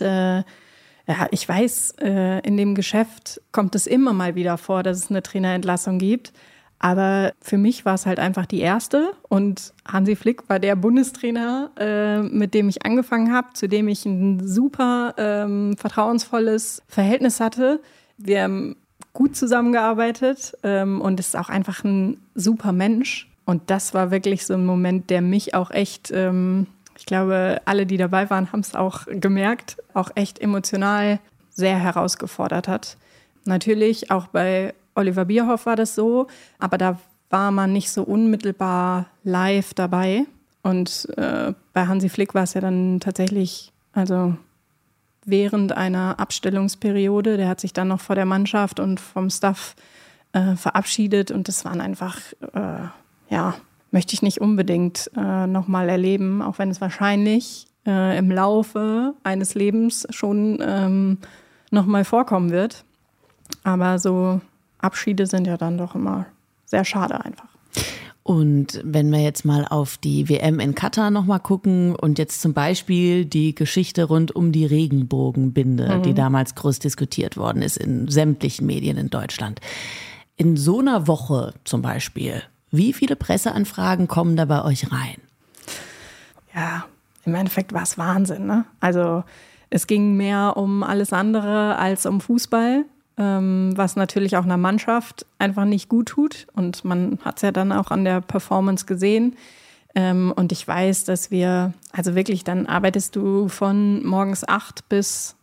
ich weiß, in dem Geschäft kommt es immer mal wieder vor, dass es eine Trainerentlassung gibt. Aber für mich war es halt einfach die erste und Hansi Flick war der Bundestrainer, mit dem ich angefangen habe, zu dem ich ein super vertrauensvolles Verhältnis hatte. Wir haben gut zusammengearbeitet und ist auch einfach ein super Mensch. Und das war wirklich so ein Moment, der mich auch echt Ich glaube, alle, die dabei waren, haben es auch gemerkt, auch echt emotional sehr herausgefordert hat. Natürlich, auch bei Oliver Bierhoff war das so, aber da war man nicht so unmittelbar live dabei. Und bei Hansi Flick war es ja dann tatsächlich, also während einer Abstellungsperiode, der hat sich dann noch vor der Mannschaft und vom Staff verabschiedet. Und das waren einfach, möchte ich nicht unbedingt nochmal erleben, auch wenn es wahrscheinlich im Laufe eines Lebens schon nochmal vorkommen wird. Aber so Abschiede sind ja dann doch immer sehr schade einfach. Und wenn wir jetzt mal auf die WM in Katar nochmal gucken und jetzt zum Beispiel die Geschichte rund um die Regenbogenbinde, die damals groß diskutiert worden ist in sämtlichen Medien in Deutschland. In so einer Woche zum Beispiel, wie viele Presseanfragen kommen da bei euch rein? Ja, im Endeffekt war es Wahnsinn, ne? Also es ging mehr um alles andere als um Fußball. Was natürlich auch einer Mannschaft einfach nicht gut tut. Und man hat es ja dann auch an der Performance gesehen. Und ich weiß, dass wir, also wirklich, dann arbeitest du von morgens 8 bis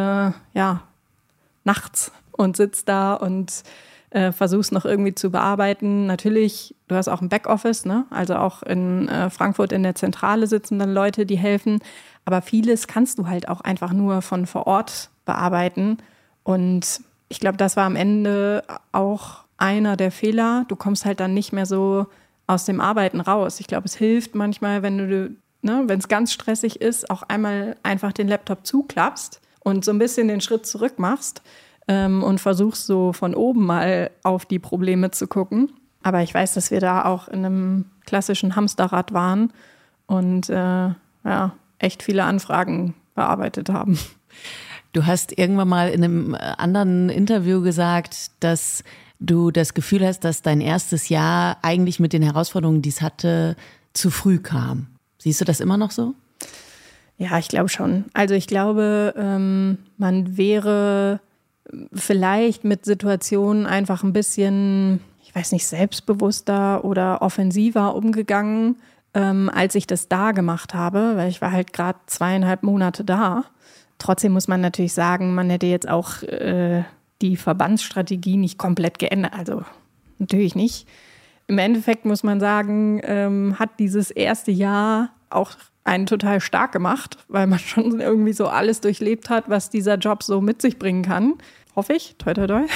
nachts und sitzt da und versuchst noch irgendwie zu bearbeiten. Natürlich, du hast auch ein Backoffice, ne? Also auch in Frankfurt in der Zentrale sitzen dann Leute, die helfen. Aber vieles kannst du halt auch einfach nur von vor Ort bearbeiten. Und ich glaube, das war am Ende auch einer der Fehler. Du kommst halt dann nicht mehr so aus dem Arbeiten raus. Ich glaube, es hilft manchmal, wenn es ganz stressig ist, auch einmal einfach den Laptop zuklappst und so ein bisschen den Schritt zurück machst und versuchst so von oben mal auf die Probleme zu gucken. Aber ich weiß, dass wir da auch in einem klassischen Hamsterrad waren und echt viele Anfragen bearbeitet haben. Du hast irgendwann mal in einem anderen Interview gesagt, dass du das Gefühl hast, dass dein erstes Jahr eigentlich mit den Herausforderungen, die es hatte, zu früh kam. Siehst du das immer noch so? Ja, ich glaube schon. Also ich glaube, man wäre vielleicht mit Situationen einfach ein bisschen, ich weiß nicht, selbstbewusster oder offensiver umgegangen, als ich das da gemacht habe, weil ich war halt gerade 2,5 Monate da. Trotzdem muss man natürlich sagen, man hätte jetzt auch die Verbandsstrategie nicht komplett geändert. Also natürlich nicht. Im Endeffekt muss man sagen, hat dieses erste Jahr auch einen total stark gemacht, weil man schon irgendwie so alles durchlebt hat, was dieser Job so mit sich bringen kann. Hoffe ich. Toi, toi, toi.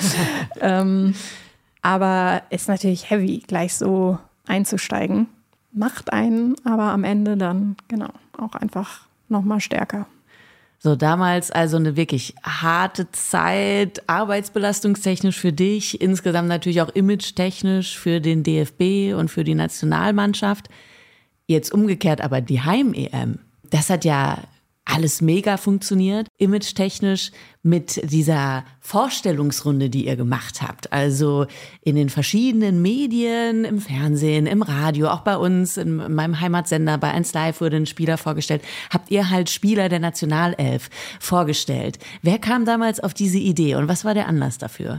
Aber ist natürlich heavy, gleich so einzusteigen. Macht einen aber am Ende dann genau auch einfach nochmal stärker. So, damals also eine wirklich harte Zeit, arbeitsbelastungstechnisch für dich, insgesamt natürlich auch imagetechnisch für den DFB und für die Nationalmannschaft. Jetzt umgekehrt aber die Heim-EM, das hat ja alles mega funktioniert, imagetechnisch mit dieser Vorstellungsrunde, die ihr gemacht habt. Also in den verschiedenen Medien, im Fernsehen, im Radio, auch bei uns, in meinem Heimatsender, bei 1 Live wurde ein Spieler vorgestellt. Habt ihr halt Spieler der Nationalelf vorgestellt. Wer kam damals auf diese Idee und was war der Anlass dafür?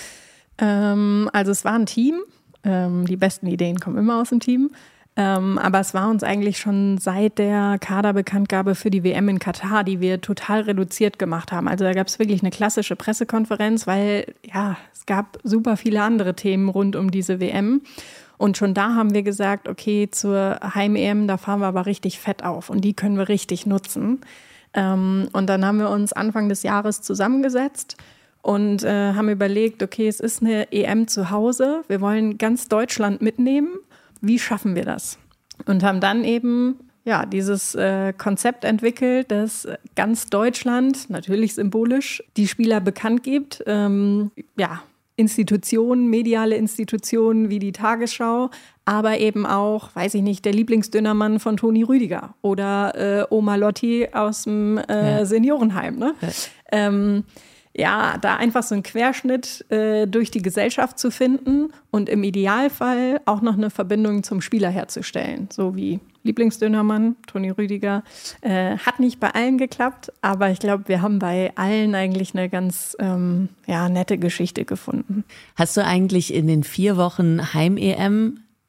Also es war ein Team. Die besten Ideen kommen immer aus dem Team. Aber es war uns eigentlich schon seit der Kaderbekanntgabe für die WM in Katar, die wir total reduziert gemacht haben. Also da gab es wirklich eine klassische Pressekonferenz, weil es gab super viele andere Themen rund um diese WM. Und schon da haben wir gesagt, okay, zur Heim-EM, da fahren wir aber richtig fett auf und die können wir richtig nutzen. Und dann haben wir uns Anfang des Jahres zusammengesetzt und haben überlegt, okay, es ist eine EM zu Hause, wir wollen ganz Deutschland mitnehmen. Wie schaffen wir das? Und haben dann eben dieses Konzept entwickelt, dass ganz Deutschland, natürlich symbolisch, die Spieler bekannt gibt. Institutionen, mediale Institutionen wie die Tagesschau, aber eben auch, weiß ich nicht, der Lieblingsdönermann von Toni Rüdiger oder Oma Lotti aus dem Seniorenheim. Ne? Da einfach so einen Querschnitt durch die Gesellschaft zu finden und im Idealfall auch noch eine Verbindung zum Spieler herzustellen. So wie Lieblingsdönermann, Toni Rüdiger. Hat nicht bei allen geklappt, aber ich glaube, wir haben bei allen eigentlich eine ganz nette Geschichte gefunden. Hast du eigentlich in den 4 Wochen Heim-EM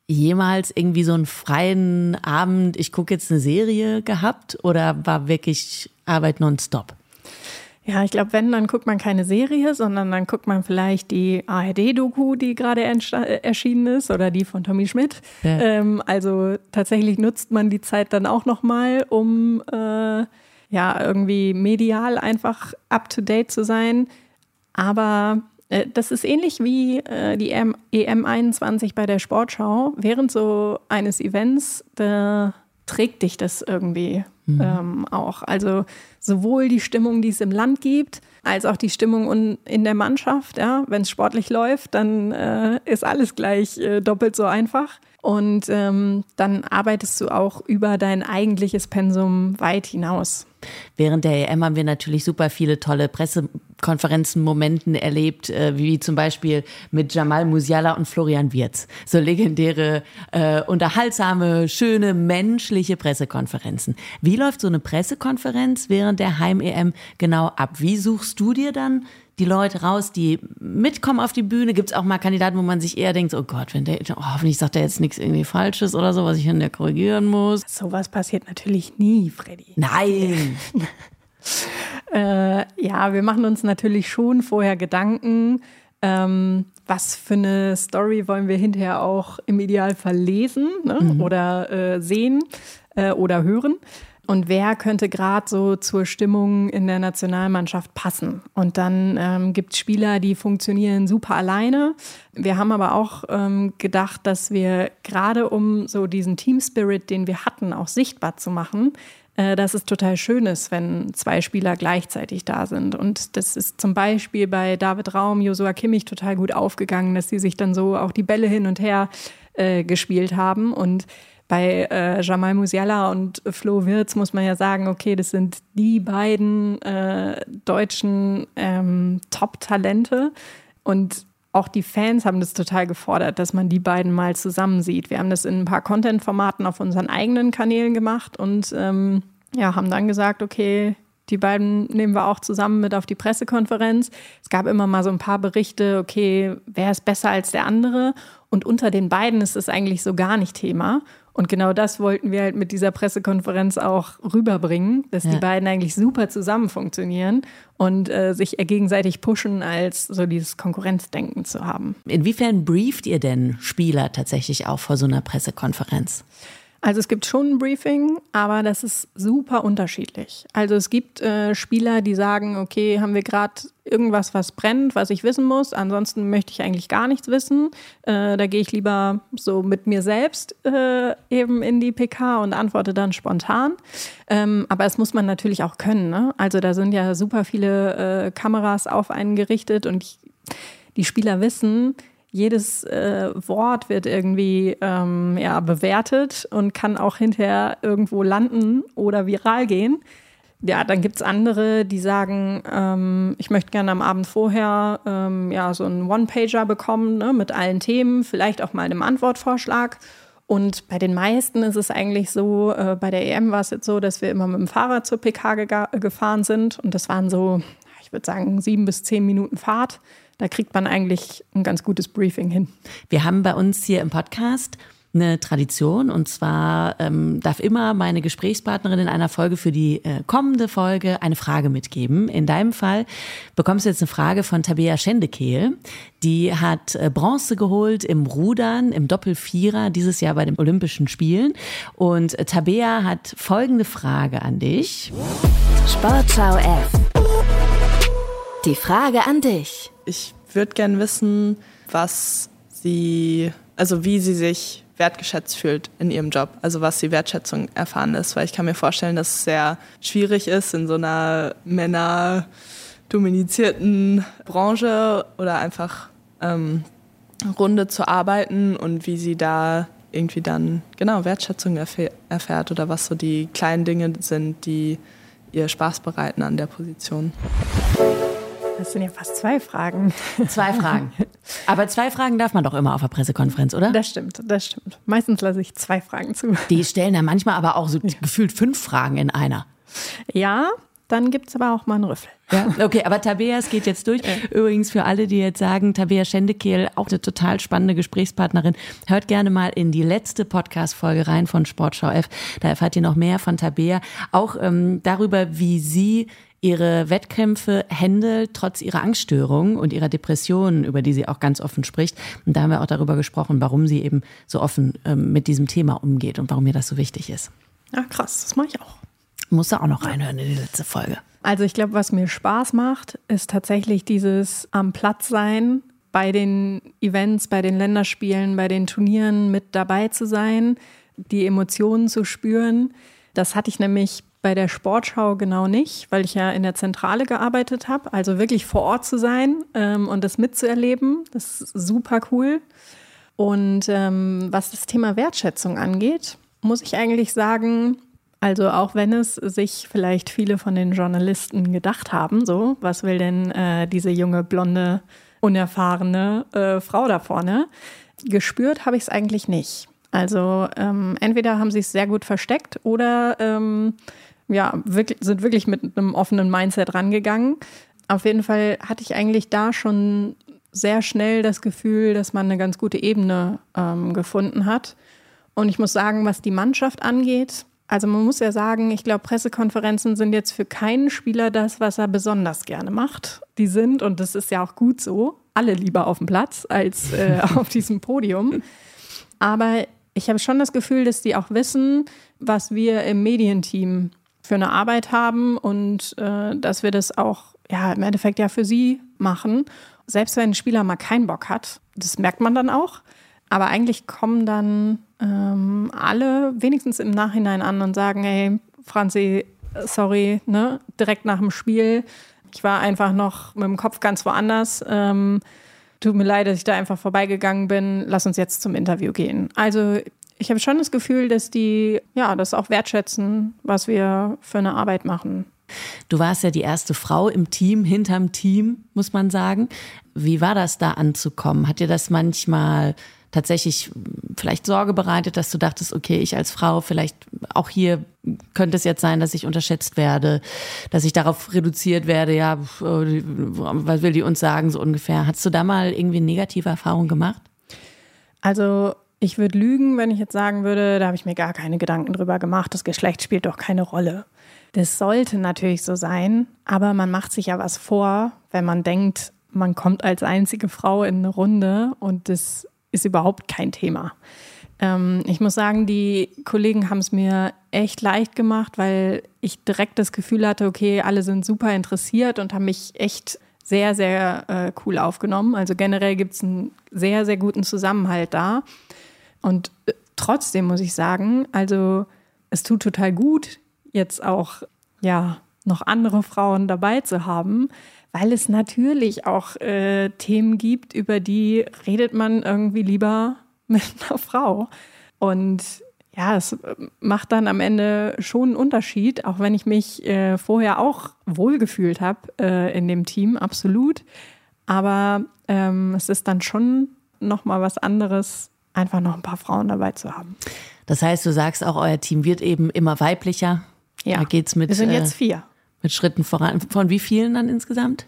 jemals irgendwie so einen freien Abend, ich gucke jetzt eine Serie gehabt oder war wirklich Arbeit nonstop? Ja, ich glaube, dann guckt man keine Serie, sondern dann guckt man vielleicht die ARD-Doku, die gerade erschienen ist, oder die von Tommy Schmidt. Ja. Also tatsächlich nutzt man die Zeit dann auch nochmal, um irgendwie medial einfach up-to-date zu sein. Aber das ist ähnlich wie die EM21 bei der Sportschau. Während so eines Events, da trägt dich das irgendwie auch. Also sowohl die Stimmung, die es im Land gibt, als auch die Stimmung in der Mannschaft. Ja? Wenn es sportlich läuft, dann ist alles gleich doppelt so einfach. Und dann arbeitest du auch über dein eigentliches Pensum weit hinaus. Während der EM haben wir natürlich super viele tolle Pressekonferenzen-Momenten erlebt, wie zum Beispiel mit Jamal Musiala und Florian Wirtz. So legendäre, unterhaltsame, schöne, menschliche Pressekonferenzen. Wie läuft so eine Pressekonferenz während der Heim-EM genau ab? Wie suchst du dir dann die Leute raus, die mitkommen auf die Bühne? Gibt es auch mal Kandidaten, wo man sich eher denkt, oh Gott, hoffentlich sagt er jetzt nichts irgendwie Falsches oder so, was ich hinterher korrigieren muss? Sowas passiert natürlich nie, Freddy. Nein! Wir machen uns natürlich schon vorher Gedanken, was für eine Story wollen wir hinterher auch im Idealfall lesen, ne? Oder sehen oder hören. Und wer könnte gerade so zur Stimmung in der Nationalmannschaft passen? Und dann gibt es Spieler, die funktionieren super alleine. Wir haben aber auch gedacht, dass wir gerade um so diesen Team-Spirit, den wir hatten, auch sichtbar zu machen, dass es total schön ist, wenn zwei Spieler gleichzeitig da sind. Und das ist zum Beispiel bei David Raum, Joshua Kimmich total gut aufgegangen, dass sie sich dann so auch die Bälle hin und her gespielt haben. Und bei Jamal Musiala und Flo Wirtz muss man ja sagen, okay, das sind die beiden deutschen Top-Talente. Und auch die Fans haben das total gefordert, dass man die beiden mal zusammen sieht. Wir haben das in ein paar Content-Formaten auf unseren eigenen Kanälen gemacht und haben dann gesagt, okay, die beiden nehmen wir auch zusammen mit auf die Pressekonferenz. Es gab immer mal so ein paar Berichte, okay, wer ist besser als der andere? Und unter den beiden ist es eigentlich so gar nicht Thema. Und genau das wollten wir halt mit dieser Pressekonferenz auch rüberbringen, dass die beiden eigentlich super zusammen funktionieren und sich gegenseitig pushen, als so dieses Konkurrenzdenken zu haben. Inwiefern brieft ihr denn Spieler tatsächlich auch vor so einer Pressekonferenz? Also es gibt schon ein Briefing, aber das ist super unterschiedlich. Also es gibt Spieler, die sagen, okay, haben wir gerade irgendwas, was brennt, was ich wissen muss. Ansonsten möchte ich eigentlich gar nichts wissen. Da gehe ich lieber so mit mir selbst eben in die PK und antworte dann spontan. Aber das muss man natürlich auch können, ne? Also da sind ja super viele Kameras auf einen gerichtet und die Spieler wissen, jedes Wort wird irgendwie bewertet und kann auch hinterher irgendwo landen oder viral gehen. Ja, dann gibt's andere, die sagen, ich möchte gerne am Abend vorher so einen One-Pager bekommen, ne, mit allen Themen, vielleicht auch mal einem Antwortvorschlag. Und bei den meisten ist es eigentlich so, bei der EM war es jetzt so, dass wir immer mit dem Fahrrad zur PK gefahren sind. Und das waren so, ich würde sagen, 7 bis 10 Minuten Fahrt. Da kriegt man eigentlich ein ganz gutes Briefing hin. Wir haben bei uns hier im Podcast eine Tradition und zwar darf immer meine Gesprächspartnerin in einer Folge für die kommende Folge eine Frage mitgeben. In deinem Fall bekommst du jetzt eine Frage von Tabea Schendekehl. Die hat Bronze geholt im Rudern, im Doppelvierer dieses Jahr bei den Olympischen Spielen. Und Tabea hat folgende Frage an dich. Sportschau F. Die Frage an dich. Ich würde gerne wissen, wie sie sich wertgeschätzt fühlt in ihrem Job, also was die Wertschätzung erfahren ist, weil ich kann mir vorstellen, dass es sehr schwierig ist in so einer männerdominizierten Branche oder einfach Runde zu arbeiten und wie sie da irgendwie dann genau Wertschätzung erfährt oder was so die kleinen Dinge sind, die ihr Spaß bereiten an der Position. Das sind ja fast 2 Fragen. 2 Fragen. Aber 2 Fragen darf man doch immer auf der Pressekonferenz, oder? Das stimmt. Meistens lasse ich 2 Fragen zu. Die stellen ja manchmal aber auch so gefühlt 5 Fragen in einer. Ja, Dann gibt es aber auch mal einen Rüffel. Ja, okay, aber Tabeas geht jetzt durch. Übrigens für alle, die jetzt sagen, Tabea Schendekehl, auch eine total spannende Gesprächspartnerin. Hört gerne mal in die letzte Podcast-Folge rein von Sportschau F. Da erfahrt ihr noch mehr von Tabea. Auch darüber, wie sie ihre Wettkämpfe handelt, trotz ihrer Angststörung und ihrer Depressionen, über die sie auch ganz offen spricht. Und da haben wir auch darüber gesprochen, warum sie eben so offen mit diesem Thema umgeht und warum ihr das so wichtig ist. Ja, krass, das mache ich auch. Musst du auch noch reinhören in die letzte Folge. Also ich glaube, was mir Spaß macht, ist tatsächlich dieses am Platz sein, bei den Events, bei den Länderspielen, bei den Turnieren mit dabei zu sein, die Emotionen zu spüren. Das hatte ich nämlich bei der Sportschau genau nicht, weil ich ja in der Zentrale gearbeitet habe. Also wirklich vor Ort zu sein und das mitzuerleben, das ist super cool. Und was das Thema Wertschätzung angeht, muss ich eigentlich sagen, also auch wenn es sich vielleicht viele von den Journalisten gedacht haben, so, was will denn diese junge, blonde, unerfahrene Frau da vorne? Gespürt habe ich es eigentlich nicht. Also entweder haben sie es sehr gut versteckt oder sind wirklich mit einem offenen Mindset rangegangen. Auf jeden Fall hatte ich eigentlich da schon sehr schnell das Gefühl, dass man eine ganz gute Ebene gefunden hat. Und ich muss sagen, was die Mannschaft angeht, also man muss ja sagen, ich glaube, Pressekonferenzen sind jetzt für keinen Spieler das, was er besonders gerne macht. Die sind, und das ist ja auch gut so, alle lieber auf dem Platz als auf diesem Podium. Aber ich habe schon das Gefühl, dass die auch wissen, was wir im Medienteam für eine Arbeit haben und dass wir das auch im Endeffekt ja für sie machen. Selbst wenn ein Spieler mal keinen Bock hat, das merkt man dann auch. Aber eigentlich kommen dann alle wenigstens im Nachhinein an und sagen, hey, Franzi, sorry, ne? Direkt nach dem Spiel. Ich war einfach noch mit dem Kopf ganz woanders. Tut mir leid, dass ich da einfach vorbeigegangen bin. Lass uns jetzt zum Interview gehen. Also ich habe schon das Gefühl, dass die das auch wertschätzen, was wir für eine Arbeit machen. Du warst ja die erste Frau im Team, hinterm Team, muss man sagen. Wie war das, da anzukommen? Hat dir das manchmal tatsächlich vielleicht Sorge bereitet, dass du dachtest, okay, ich als Frau, vielleicht auch hier könnte es jetzt sein, dass ich unterschätzt werde, dass ich darauf reduziert werde, ja, was will die uns sagen, so ungefähr. Hast du da mal irgendwie negative Erfahrungen gemacht? Also ich würde lügen, wenn ich jetzt sagen würde, da habe ich mir gar keine Gedanken drüber gemacht, das Geschlecht spielt doch keine Rolle. Das sollte natürlich so sein, aber man macht sich ja was vor, wenn man denkt, man kommt als einzige Frau in eine Runde und das ist überhaupt kein Thema. Ich muss sagen, die Kollegen haben es mir echt leicht gemacht, weil ich direkt das Gefühl hatte, okay, alle sind super interessiert und haben mich echt sehr, sehr cool aufgenommen. Also generell gibt es einen sehr, sehr guten Zusammenhalt da. Und trotzdem muss ich sagen, also es tut total gut, jetzt auch noch andere Frauen dabei zu haben, weil es natürlich auch Themen gibt, über die redet man irgendwie lieber mit einer Frau. Und ja, es macht dann am Ende schon einen Unterschied, auch wenn ich mich vorher auch wohlgefühlt habe in dem Team, absolut. Aber es ist dann schon nochmal was anderes, einfach noch ein paar Frauen dabei zu haben. Das heißt, du sagst auch, euer Team wird eben immer weiblicher. Ja, da geht's mit, wir sind jetzt 4. Mit Schritten voran. Von wie vielen dann insgesamt?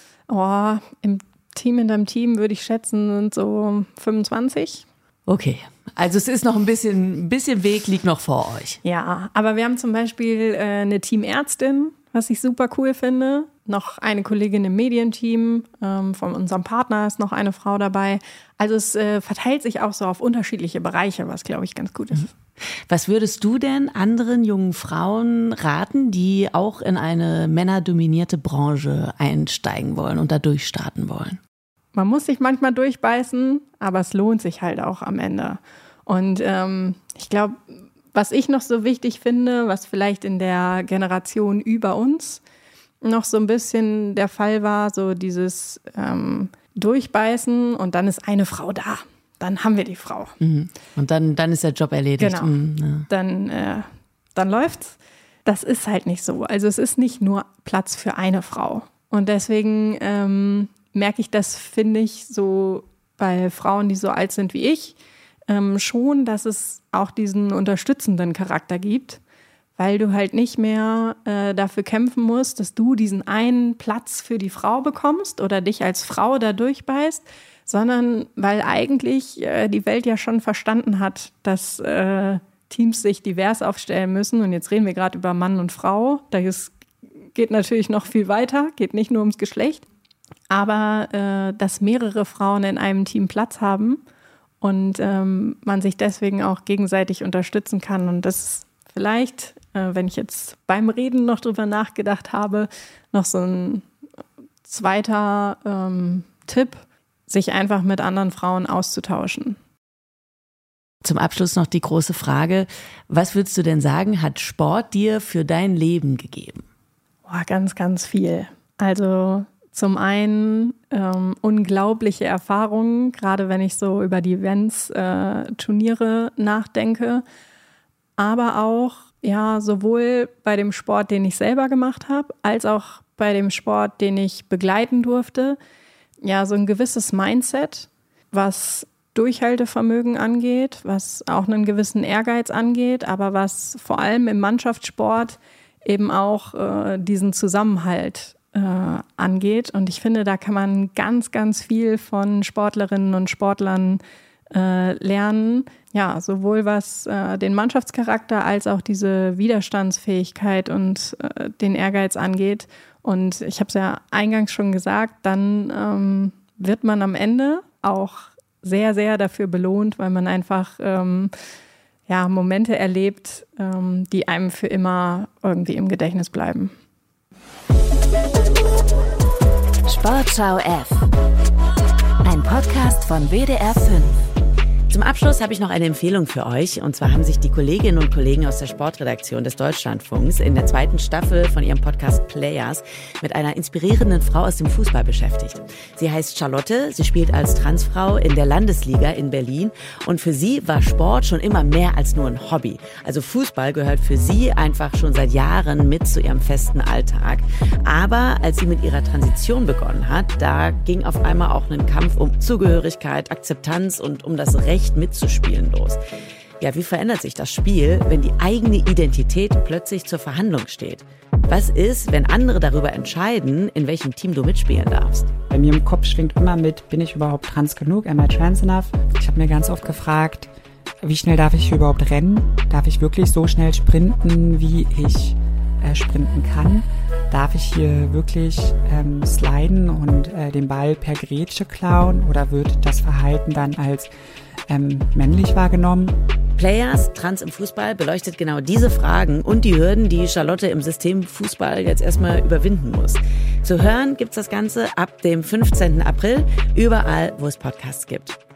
In deinem Team würde ich schätzen, sind so 25. Okay, also es ist noch ein bisschen Weg liegt noch vor euch. Ja, aber wir haben zum Beispiel eine Teamärztin, was ich super cool finde. Noch eine Kollegin im Medienteam, von unserem Partner ist noch eine Frau dabei. Also es verteilt sich auch so auf unterschiedliche Bereiche, was, glaube ich, ganz gut ist. Was würdest du denn anderen jungen Frauen raten, die auch in eine männerdominierte Branche einsteigen wollen und da durchstarten wollen? Man muss sich manchmal durchbeißen, aber es lohnt sich halt auch am Ende. Und ich glaube, was ich noch so wichtig finde, was vielleicht in der Generation über uns noch so ein bisschen der Fall war, so dieses Durchbeißen und dann ist eine Frau da. Dann haben wir die Frau. Mhm. Und dann ist der Job erledigt. Genau. Mhm, ja. Dann läuft's. Das ist halt nicht so. Also es ist nicht nur Platz für eine Frau. Und deswegen merke ich das, finde ich, so bei Frauen, die so alt sind wie ich, schon, dass es auch diesen unterstützenden Charakter gibt. weil du halt nicht mehr dafür kämpfen musst, dass du diesen einen Platz für die Frau bekommst oder dich als Frau da durchbeißt, sondern weil eigentlich die Welt ja schon verstanden hat, dass Teams sich divers aufstellen müssen. Und jetzt reden wir gerade über Mann und Frau. Das geht natürlich noch viel weiter, geht nicht nur ums Geschlecht, aber dass mehrere Frauen in einem Team Platz haben und man sich deswegen auch gegenseitig unterstützen kann. Und das ist vielleicht, wenn ich jetzt beim Reden noch drüber nachgedacht habe, noch so ein zweiter Tipp, sich einfach mit anderen Frauen auszutauschen. Zum Abschluss noch die große Frage, was würdest du denn sagen, hat Sport dir für dein Leben gegeben? Ganz, ganz viel. Also zum einen unglaubliche Erfahrungen, gerade wenn ich so über die Events, Turniere nachdenke, aber auch sowohl bei dem Sport, den ich selber gemacht habe, als auch bei dem Sport, den ich begleiten durfte, so ein gewisses Mindset, was Durchhaltevermögen angeht, was auch einen gewissen Ehrgeiz angeht, aber was vor allem im Mannschaftssport eben auch diesen Zusammenhalt angeht. Und ich finde, da kann man ganz, ganz viel von Sportlerinnen und Sportlern lernen. Ja, sowohl was den Mannschaftscharakter als auch diese Widerstandsfähigkeit und den Ehrgeiz angeht. Und ich habe es ja eingangs schon gesagt, dann wird man am Ende auch sehr, sehr dafür belohnt, weil man einfach Momente erlebt, die einem für immer irgendwie im Gedächtnis bleiben. Sportschau F. Ein Podcast von WDR 5. Zum Abschluss habe ich noch eine Empfehlung für euch. Und zwar haben sich die Kolleginnen und Kollegen aus der Sportredaktion des Deutschlandfunks in der 2. Staffel von ihrem Podcast Players mit einer inspirierenden Frau aus dem Fußball beschäftigt. Sie heißt Charlotte, sie spielt als Transfrau in der Landesliga in Berlin. Und für sie war Sport schon immer mehr als nur ein Hobby. Also Fußball gehört für sie einfach schon seit Jahren mit zu ihrem festen Alltag. Aber als sie mit ihrer Transition begonnen hat, da ging auf einmal auch ein Kampf um Zugehörigkeit, Akzeptanz und um das Recht mitzuspielen los. Ja, wie verändert sich das Spiel, wenn die eigene Identität plötzlich zur Verhandlung steht? Was ist, wenn andere darüber entscheiden, in welchem Team du mitspielen darfst? Bei mir im Kopf schwingt immer mit, bin ich überhaupt trans genug? Am I trans enough? Ich habe mir ganz oft gefragt, wie schnell darf ich hier überhaupt rennen? Darf ich wirklich so schnell sprinten, wie ich sprinten kann? Darf ich hier wirklich sliden und den Ball per Grätsche klauen? Oder wird das Verhalten dann als männlich wahrgenommen? Players, Trans im Fußball, beleuchtet genau diese Fragen und die Hürden, die Charlotte im System Fußball jetzt erstmal überwinden muss. Zu hören gibt's das Ganze ab dem 15. April, überall, wo es Podcasts gibt.